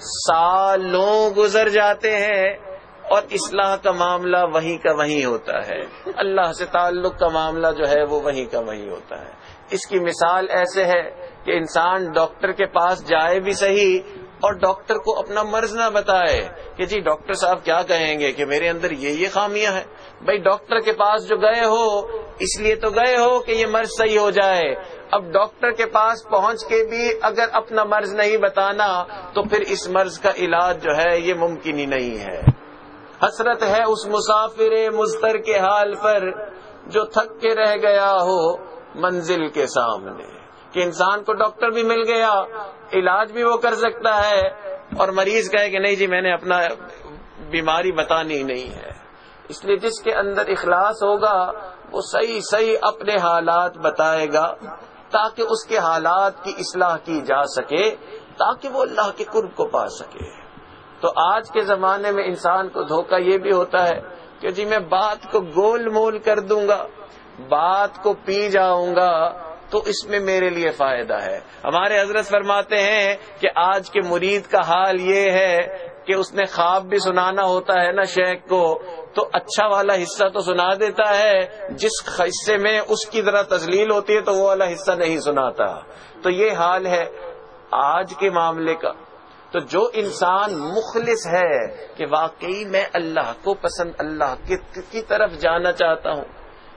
سالوں گزر جاتے ہیں اور اصلاح کا معاملہ وہیں کا وہیں ہوتا ہے، اللہ سے تعلق کا معاملہ جو ہے وہ وہیں کا وہیں ہوتا ہے. اس کی مثال ایسے ہے کہ انسان ڈاکٹر کے پاس جائے بھی صحیح اور ڈاکٹر کو اپنا مرض نہ بتائے کہ جی ڈاکٹر صاحب کیا کہیں گے کہ میرے اندر یہ یہ خامیاں ہیں. بھائی ڈاکٹر کے پاس جو گئے ہو اس لیے تو گئے ہو کہ یہ مرض صحیح ہو جائے. اب ڈاکٹر کے پاس پہنچ کے بھی اگر اپنا مرض نہیں بتانا تو پھر اس مرض کا علاج جو ہے یہ ممکن ہی نہیں ہے. حسرت ہے اس مسافر مضطر کے حال پر جو تھک کے رہ گیا ہو منزل کے سامنے، کہ انسان کو ڈاکٹر بھی مل گیا، علاج بھی وہ کر سکتا ہے، اور مریض کہے کہ نہیں جی میں نے اپنا بیماری بتانی نہیں ہے. اس لیے جس کے اندر اخلاص ہوگا وہ صحیح صحیح اپنے حالات بتائے گا تاکہ اس کے حالات کی اصلاح کی جا سکے، تاکہ وہ اللہ کے قرب کو پا سکے. تو آج کے زمانے میں انسان کو دھوکہ یہ بھی ہوتا ہے کہ جی میں بات کو گول مول کر دوں گا، بات کو پی جاؤں گا تو اس میں میرے لیے فائدہ ہے. ہمارے حضرت فرماتے ہیں کہ آج کے مرید کا حال یہ ہے کہ اس نے خواب بھی سنانا ہوتا ہے نا شیخ کو تو اچھا والا حصہ تو سنا دیتا ہے، جس حصے میں اس کی ذرا تذلیل ہوتی ہے تو وہ والا حصہ نہیں سناتا. تو یہ حال ہے آج کے معاملے کا. تو جو انسان مخلص ہے کہ واقعی میں اللہ کو پسند، اللہ کی طرف جانا چاہتا ہوں،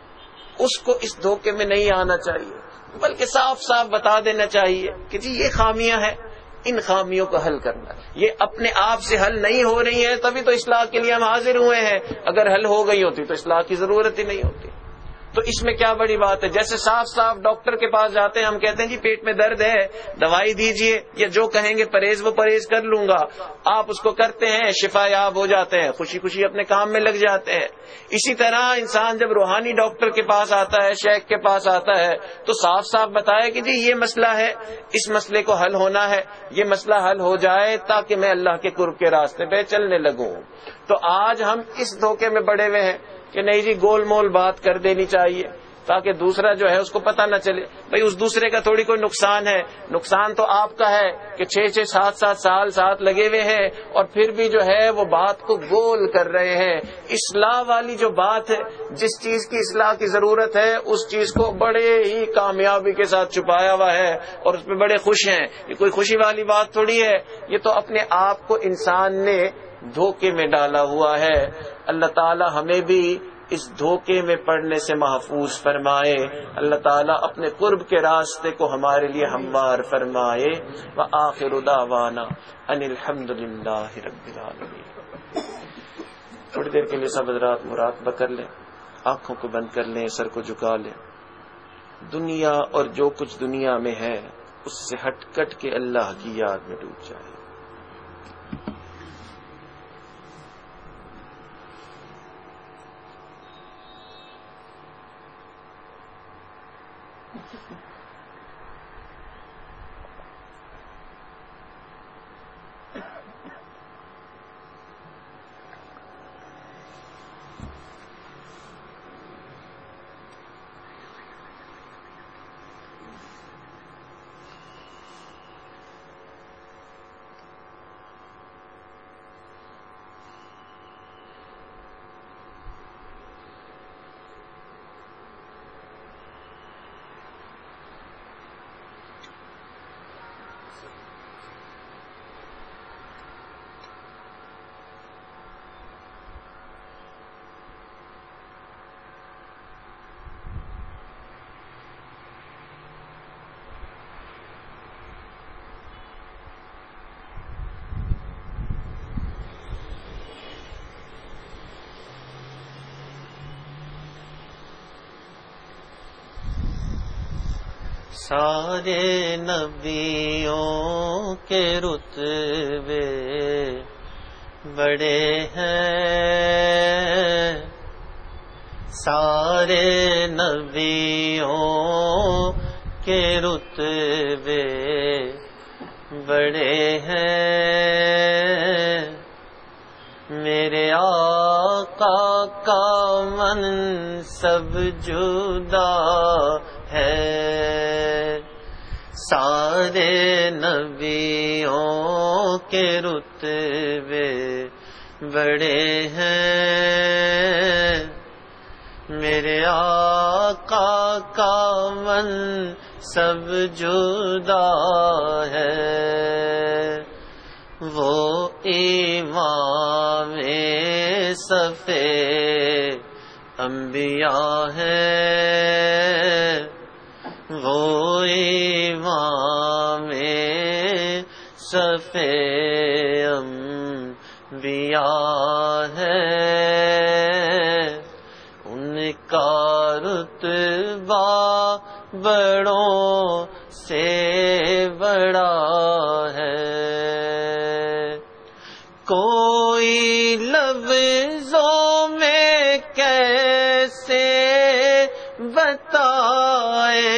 اس کو اس دھوکے میں نہیں آنا چاہیے بلکہ صاف صاف بتا دینا چاہیے کہ جی یہ خامیاں ہیں، ان خامیوں کو حل کرنا. یہ اپنے آپ سے حل نہیں ہو رہی ہیں تبھی تو اصلاح کے لیے ہم حاضر ہوئے ہیں، اگر حل ہو گئی ہوتی تو اصلاح کی ضرورت ہی نہیں ہوتی. تو اس میں کیا بڑی بات ہے؟ جیسے صاف صاف ڈاکٹر کے پاس جاتے ہیں، ہم کہتے ہیں جی پیٹ میں درد ہے، دوائی دیجئے، یا جو کہیں گے پرہیز وہ پرہیز کر لوں گا، آپ اس کو کرتے ہیں، شفا یاب ہو جاتے ہیں، خوشی خوشی اپنے کام میں لگ جاتے ہیں۔ اسی طرح انسان جب روحانی ڈاکٹر کے پاس آتا ہے، شیخ کے پاس آتا ہے، تو صاف صاف بتایا کہ جی یہ مسئلہ ہے، اس مسئلے کو حل ہونا ہے، یہ مسئلہ حل ہو جائے تاکہ میں اللہ کے قرب کے راستے پہ چلنے لگوں۔ تو آج ہم اس دھوکے میں پڑے ہوئے ہیں کہ نہیں جی گول مول بات کر دینی چاہیے تاکہ دوسرا جو ہے اس کو پتہ نہ چلے۔ بھئی اس دوسرے کا تھوڑی کوئی نقصان ہے، نقصان تو آپ کا ہے کہ چھ چھ سات سات سال ساتھ لگے ہوئے ہیں اور پھر بھی جو ہے وہ بات کو گول کر رہے ہیں۔ اصلاح والی جو بات ہے، جس چیز کی اصلاح کی ضرورت ہے، اس چیز کو بڑے ہی کامیابی کے ساتھ چھپایا ہوا ہے اور اس پہ بڑے خوش ہیں۔ یہ کوئی خوشی والی بات تھوڑی ہے، یہ تو اپنے آپ کو انسان نے دھوکے میں ڈالا ہوا ہے۔ اللہ تعالی ہمیں بھی اس دھوکے میں پڑنے سے محفوظ فرمائے، اللہ تعالیٰ اپنے قرب کے راستے کو ہمارے لیے ہموار فرمائے۔ وآخر دعوانا ان الحمد للہ رب العالمین۔ تھوڑی دیر کے لیے سب حضرات مراقبہ کر لیں، آنکھوں کو بند کر لیں، سر کو جھکا لیں، دنیا اور جو کچھ دنیا میں ہے اس سے ہٹ کٹ کے اللہ کی یاد میں ڈوب جائے۔ سارے نبیوں کے رتبے بڑے ہیں، سارے نبیوں کے رتبے بڑے ہیں، میرے آقا کا منصب جدا ہے، سارے نبیوں کے رتبے بڑے ہیں، میرے آقا کا منصب جدا ہے، وہ امام صفِ انبیاء ہے، وہ امام صفِ انبیاء ہے، ان کا رتبہ بڑوں سے بڑا ہے، کوئی لفظوں میں کیسے بتائے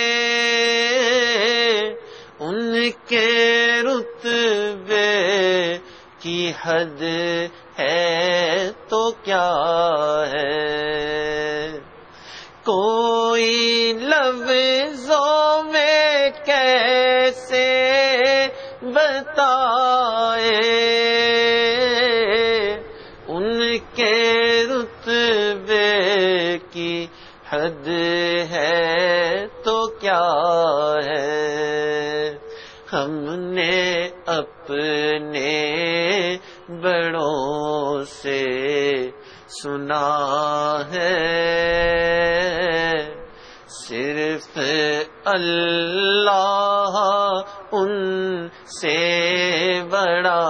ان کے رتبے کی حد ہے تو کیا ہے، کوئی لفظوں میں کیسے بتائے ان کے رتبے کی حد ہے تو کیا ہے، ہم نے اپنے بڑوں سے سنا ہے، صرف اللہ ان سے بڑا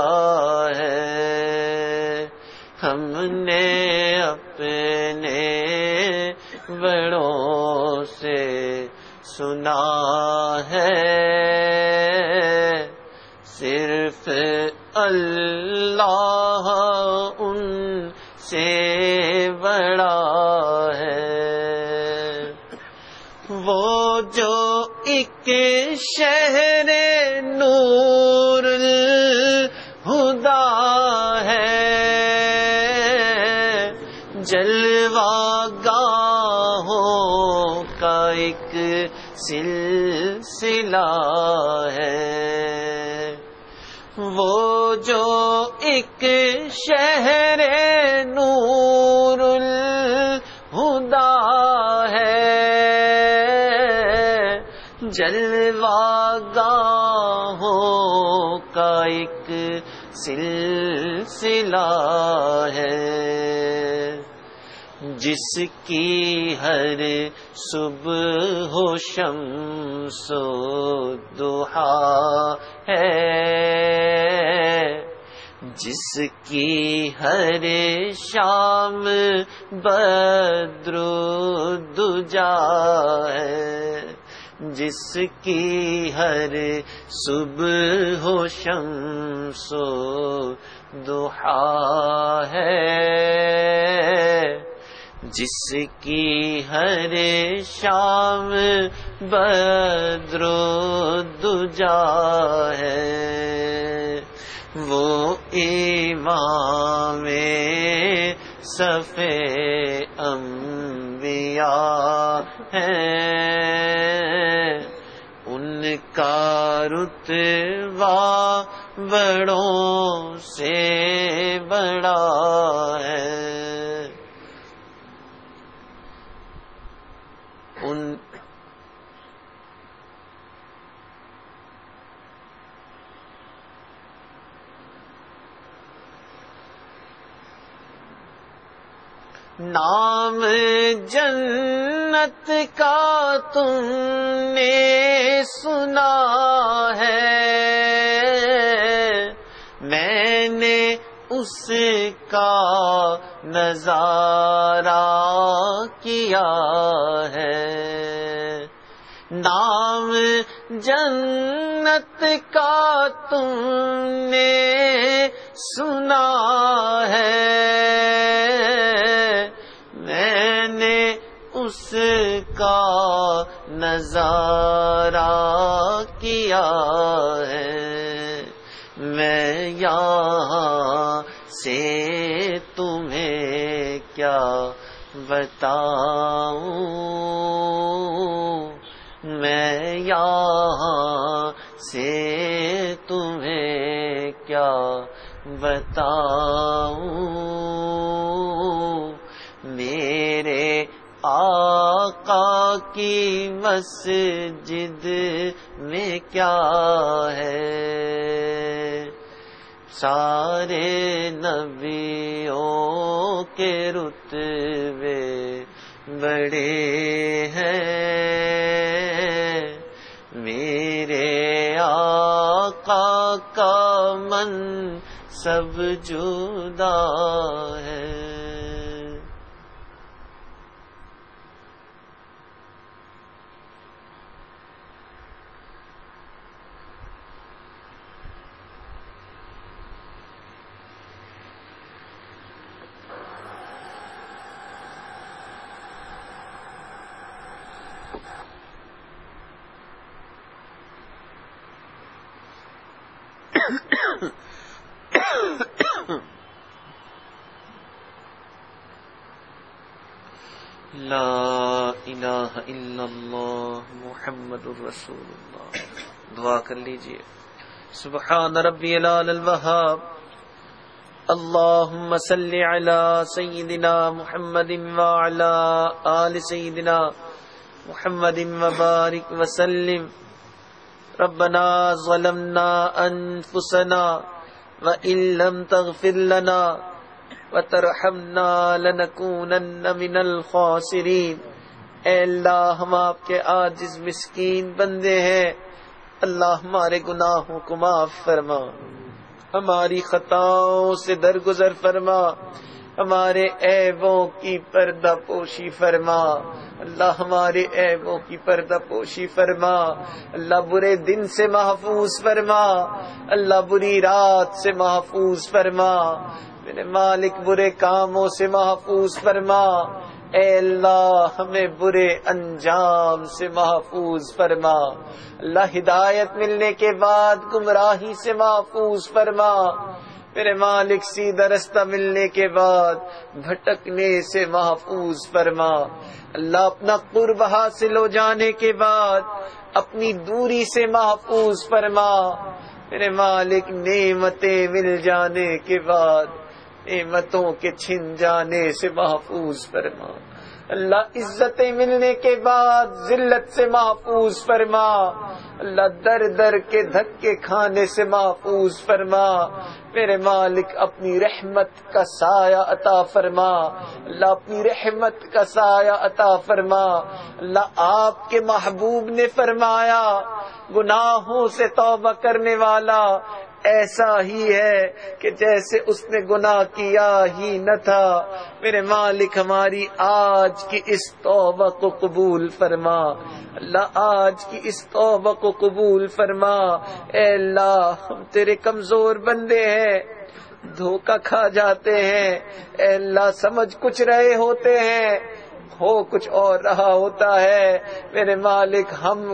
ہے، ہم نے اپنے بڑوں سے سنا ہے، صرف اللہ ان سے بڑا ہے۔ وہ جو ایک شہر نور الہدیٰ ہے، جلوہ گاہوں کا ایک سلسلہ ہے۔ وہ جو ایک شہر نور الہدیٰ ہے، جلوہ گاہوں کا ایک سلسلہ ہے، جس کی ہر صبح و شمس و ضحیٰ ہے، جس کی ہر شام بدر و دجیٰ ہے، جس کی ہر صبح و شمس و ضحیٰ ہے، جس کی ہر شام بدر و دجیٰ ہے، وہ امام صف انبیاء ہیں، ان کا رتبہ بڑوں سے بڑا ہے۔ ان نام جنت کا تم نے سنا ہے، میں نے اس کا نظارہ کیا ہے۔ نام جنت کا تم نے سنا ہے، میں نے اس کا نظارہ کیا ہے۔ میں یہاں سے تمہیں کیا بتاؤں، میں یہاں سے تمہیں کیا بتاؤں، میرے آقا کی مسجد میں کیا ہے۔ سارے نبیوں کے رتبے بڑے ہیں، میرے آقا کا منصب جدا ہے۔ لا الہ الا اللہ محمد الرسول اللہ۔ دعا کر لیجئے۔ سبحان ربی العلی الوہاب، اللہم صلی علی سیدنا محمد وعلی آل سیدنا محمد وبارک وسلم۔ ربنا ظلمنا انفسنا وإن لم تغفر لنا وترحمنا لنکونن من الخاسرین۔ اے اللہ، ہم آپ کے عاجز مسکین بندے ہیں، اللہ ہمارے گناہوں کو معاف فرما، ہماری خطاؤں سے درگزر فرما، ہمارے عیبوں کی پردہ پوشی فرما، اللہ ہمارے عیبوں کی پردہ پوشی فرما، اللہ برے دن سے محفوظ فرما، اللہ بری رات سے محفوظ فرما، میرے مالک برے کاموں سے محفوظ فرما، اے اللہ ہمیں برے انجام سے محفوظ فرما، اللہ ہدایت ملنے کے بعد گمراہی سے محفوظ فرما، میرے مالک سیدھا رستہ ملنے کے بعد بھٹکنے سے محفوظ فرما، اللہ اپنا قرب حاصل ہو جانے کے بعد اپنی دوری سے محفوظ فرما، میرے مالک نعمتیں مل جانے کے بعد نعمتوں کے چھن جانے سے محفوظ فرما، اللہ عزتیں ملنے کے بعد ذلت سے محفوظ فرما، اللہ در در کے دھکے کھانے سے محفوظ فرما، میرے مالک اپنی رحمت کا سایہ عطا فرما، اللہ اپنی رحمت کا سایہ عطا فرما، اللہ آپ کے محبوب نے فرمایا گناہوں سے توبہ کرنے والا ایسا ہی ہے کہ جیسے اس نے گناہ کیا ہی نہ تھا، میرے مالک ہماری آج کی اس توبہ کو قبول فرما، اللہ آج کی اس توبہ کو قبول فرما، اے اللہ ہم تیرے کمزور بندے ہیں، دھوکہ کھا جاتے ہیں، اے اللہ سمجھ کچھ رہے ہوتے ہیں، ہو کچھ اور رہا ہوتا ہے، میرے مالک ہم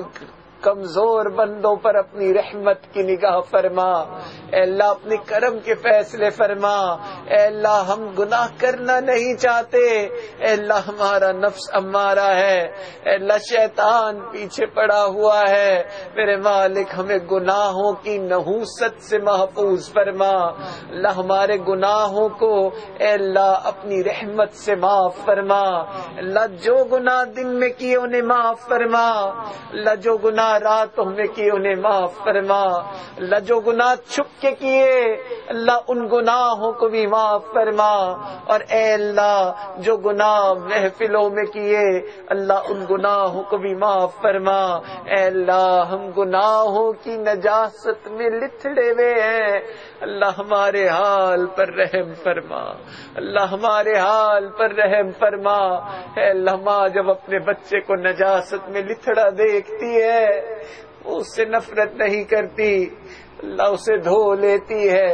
کمزور بندوں پر اپنی رحمت کی نگاہ فرما، اے اللہ اپنے کرم کے فیصلے فرما، اے اللہ ہم گناہ کرنا نہیں چاہتے، اے اللہ ہمارا نفس امارہ ہے، اے اللہ شیطان پیچھے پڑا ہوا ہے، میرے مالک ہمیں گناہوں کی نحوست سے محفوظ فرما، اللہ ہمارے گناہوں کو اے اللہ اپنی رحمت سے معاف فرما، اللہ جو گناہ دن میں کیے انہیں معاف فرما، اللہ جو گناہ راتوں میں کیے انہیں معاف فرما، اللہ جو گناہ چھپ کے کیے اللہ ان گناہوں کو بھی معاف فرما، اور اے اللہ جو گناہ محفلوں میں کیے اللہ ان گناہوں کو بھی معاف فرما، اے اللہ ہم گناہوں کی نجاست میں لتھڑے ہوئے ہیں، اللہ ہمارے حال پر رحم فرما، اللہ ہمارے حال پر رحم فرما، اے اللہ ماں جب اپنے بچے کو نجاست میں لتھڑا دیکھتی ہے وہ اس سے نفرت نہیں کرتی، اللہ اسے دھو لیتی ہے،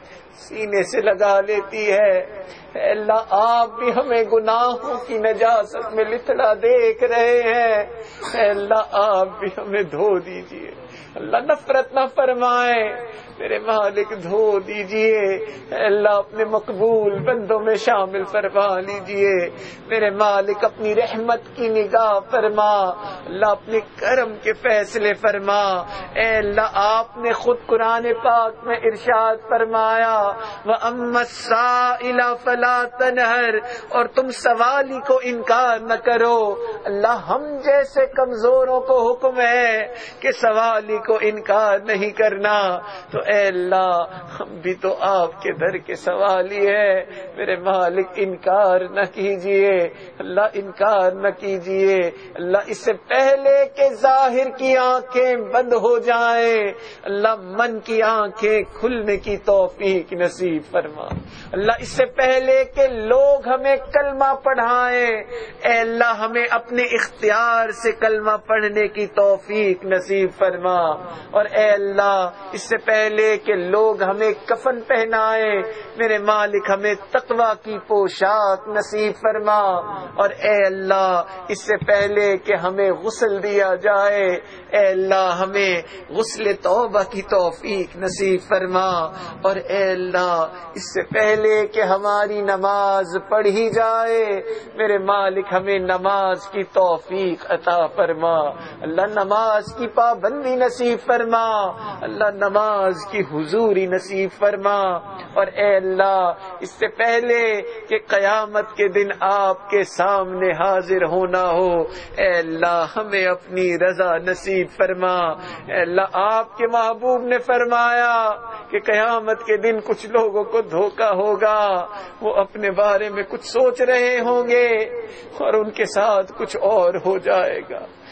سینے سے لگا لیتی ہے، اے اللہ آپ بھی ہمیں گناہوں کی نجاست میں لتھڑا دیکھ رہے ہیں، اے اللہ آپ بھی ہمیں دھو دیجئے، اللہ نفرت نہ فرمائے، میرے مالک دھو دیجئے، اے اللہ اپنے مقبول بندوں میں شامل فرما لیجئے، میرے مالک اپنی رحمت کی نگاہ فرما، اللہ اپنے کرم کے فیصلے فرما، اے اللہ آپ نے خود قرآن پاک میں ارشاد فرمایا وَأَمَّا السَّائِلَ فَلَا تَنْهَرْ، اور تم سوالی کو انکار نہ کرو، اللہ ہم جیسے کمزوروں کو حکم ہے کہ سوالی کو انکار نہیں کرنا، تو اے اللہ ہم بھی تو آپ کے در کے سوالی ہے، میرے مالک انکار نہ کیجئے، اللہ انکار نہ کیجئے، اللہ اس سے پہلے کہ ظاہر کی آنکھیں بند ہو جائیں اللہ من کی آنکھیں کھلنے کی توفیق نصیب فرما، اللہ اس سے پہلے کہ لوگ ہمیں کلمہ پڑھائیں اے اللہ ہمیں اپنے اختیار سے کلمہ پڑھنے کی توفیق نصیب فرما، اور اے اللہ اس سے پہلے کہ لوگ ہمیں کفن پہنائیں میرے مالک ہمیں تقوی کی پوشاک نصیب فرما، اور اے اللہ اس سے پہلے کہ ہمیں غسل دیا جائے اے اللہ ہمیں غسل توبہ کی توفیق نصیب فرما، اور اے اللہ اس سے پہلے کہ ہماری نماز پڑھی جائے میرے مالک ہمیں نماز کی توفیق عطا فرما، اللہ نماز کی پابندی نصیب فرما، اللہ نماز کی حضوری نصیب فرما، اور اے اللہ اس سے پہلے کہ قیامت کے دن آپ کے سامنے حاضر ہونا ہو اے اللہ ہمیں اپنی رضا نصیب فرما، اے اللہ آپ کے محبوب نے فرمایا کہ قیامت کے دن کچھ لوگوں کو دھوکا ہوگا، وہ اپنے بارے میں کچھ سوچ رہے ہوں گے اور ان کے ساتھ کچھ اور ہو جائے گا،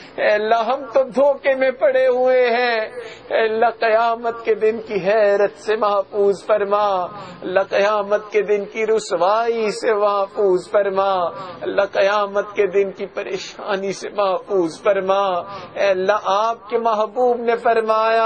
اے اللہ ہم تو دھوکے میں پڑے ہوئے ہیں، اے اللہ قیامت کے دن کی حیرت سے محفوظ فرما، اللہ قیامت کے دن کی رسوائی سے محفوظ فرما، اللہ قیامت کے دن کی پریشانی سے محفوظ فرما۔ اے اللہ آپ کے محبوب نے فرمایا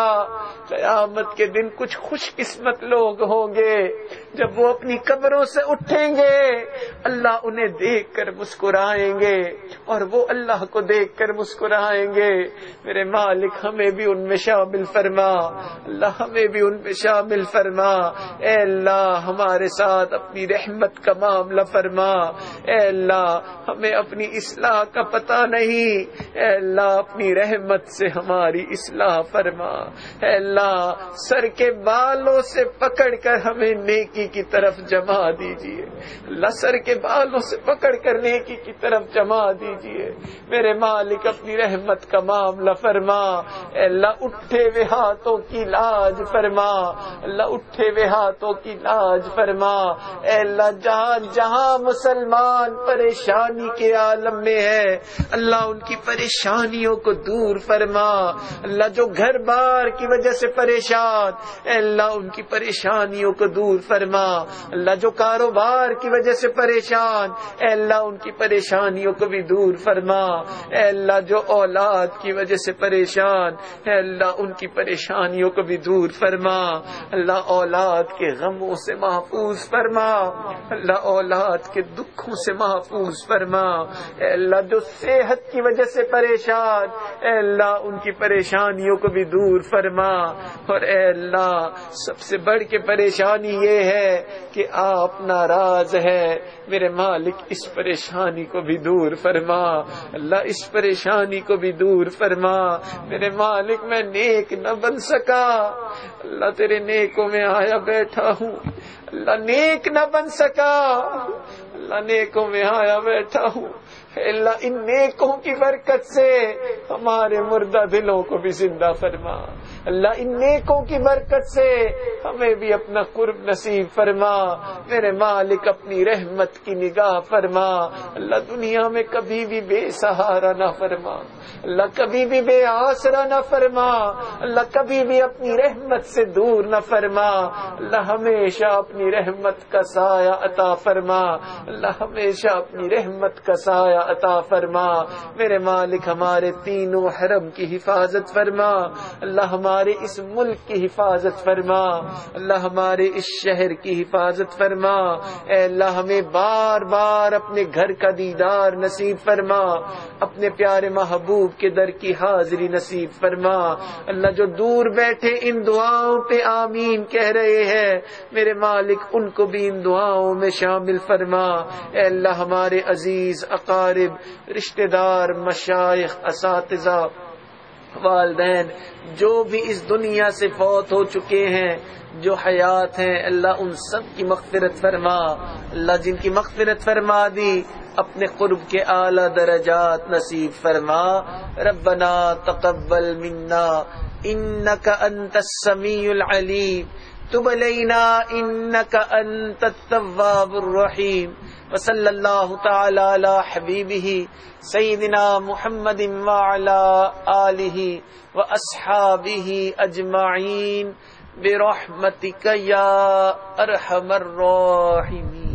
قیامت کے دن کچھ خوش قسمت لوگ ہوں گے جب وہ اپنی قبروں سے اٹھیں گے، اللہ انہیں دیکھ کر مسکرائیں گے اور وہ اللہ کو دیکھ کر مسکرائیں گے۔ میرے مالک ہمیں بھی ان میں شامل فرما، اللہ ہمیں بھی ان میں شامل فرما۔ اے اللہ ہمارے ساتھ اپنی رحمت کا معاملہ فرما، اے اللہ ہمیں اپنی اصلاح کا پتہ نہیں، اے اللہ اپنی رحمت سے ہماری اصلاح فرما۔ اے اللہ سر کے بالوں سے پکڑ کر ہمیں نیکی کی طرف جما دیجیے، اللہ سر کے بالوں سے پکڑ کر نیکی کی طرف جما دیجیے۔ میرے مالک اپنی رحمت کا معاملہ فرما، اے اللہ اٹھے ہوئے ہاتھوں کی لاج فرما، اللہ اٹھے ہوئے ہاتھوں کی لاج فرما۔ اے اللہ جہاں جہاں مسلمان پریشانی کے عالم میں ہے اللہ ان کی پریشانیوں کو دور فرما، اللہ جو گھر بار کی وجہ سے پریشان اے اللہ ان کی پریشانیوں کو دور فرما، اللہ جو کاروبار کی وجہ سے پریشان اے اللہ ان کی پریشانیوں کو بھی دور فرما، اے اللہ جو اولاد کی وجہ سے پریشان اے اللہ ان کی پریشانیوں کو بھی دور فرما، اللہ اولاد کے غموں سے محفوظ فرما، اللہ اولاد کے دکھوں سے محفوظ فرما، اے اللہ جو صحت کی وجہ سے پریشان اے اللہ ان کی پریشانیوں کو بھی دور فرما، اور اے اللہ سب سے بڑھ کے پریشانی یہ ہے کہ آپ ناراض ہے، میرے مالک اس پریشانی کو بھی دور فرما، اللہ اس پریشانی کو بھی دور فرما۔ میرے مالک میں نیک نہ بن سکا، اللہ تیرے نیکوں میں آیا بیٹھا ہوں، اللہ نیک نہ بن سکا، اللہ نیکوں میں آیا بیٹھا ہوں، اللہ ان نیکوں کی برکت سے ہمارے مردہ دلوں کو بھی زندہ فرما، اللہ ان نیکوں کی برکت سے ہمیں بھی اپنا قرب نصیب فرما، میرے مالک اپنی رحمت کی نگاہ فرما، اللہ دنیا میں کبھی بھی بے سہارا نہ فرما، اللہ کبھی بھی بے آسرا نہ فرما، اللہ کبھی بھی اپنی رحمت سے دور نہ فرما، اللہ ہمیشہ اپنی رحمت کا سایہ عطا فرما، اللہ ہمیشہ اپنی رحمت کا سایہ عطا فرما، میرے مالک ہمارے تینوں حرم کی حفاظت فرما، اللہ ہمارے اس ملک کی حفاظت فرما، اللہ ہمارے اس شہر کی حفاظت فرما، اے اللہ ہمیں بار بار اپنے گھر کا دیدار نصیب فرما، اپنے پیارے محبوب کے در کی حاضری نصیب فرما، اللہ جو دور بیٹھے ان دعاؤں پہ آمین کہہ رہے ہیں میرے مالک ان کو بھی ان دعاؤں میں شامل فرما، اے اللہ ہمارے عزیز اقارب رشتہ دار مشائخ اساتذہ والدین جو بھی اس دنیا سے فوت ہو چکے ہیں جو حیات ہیں اللہ ان سب کی مغفرت فرما، اللہ جن کی مغفرت فرما دی اپنے قرب کے اعلی درجات نصیب فرما۔ ربنا تقبل منا انک انت السمیع العلیم تب علینا انک انت التواب الرحیم، وصلی اللہ تعالی علی حبیبہ سیدنا محمد وعلی آلہ واصحابہ اجمعین برحمتک یا ارحم الراحمین۔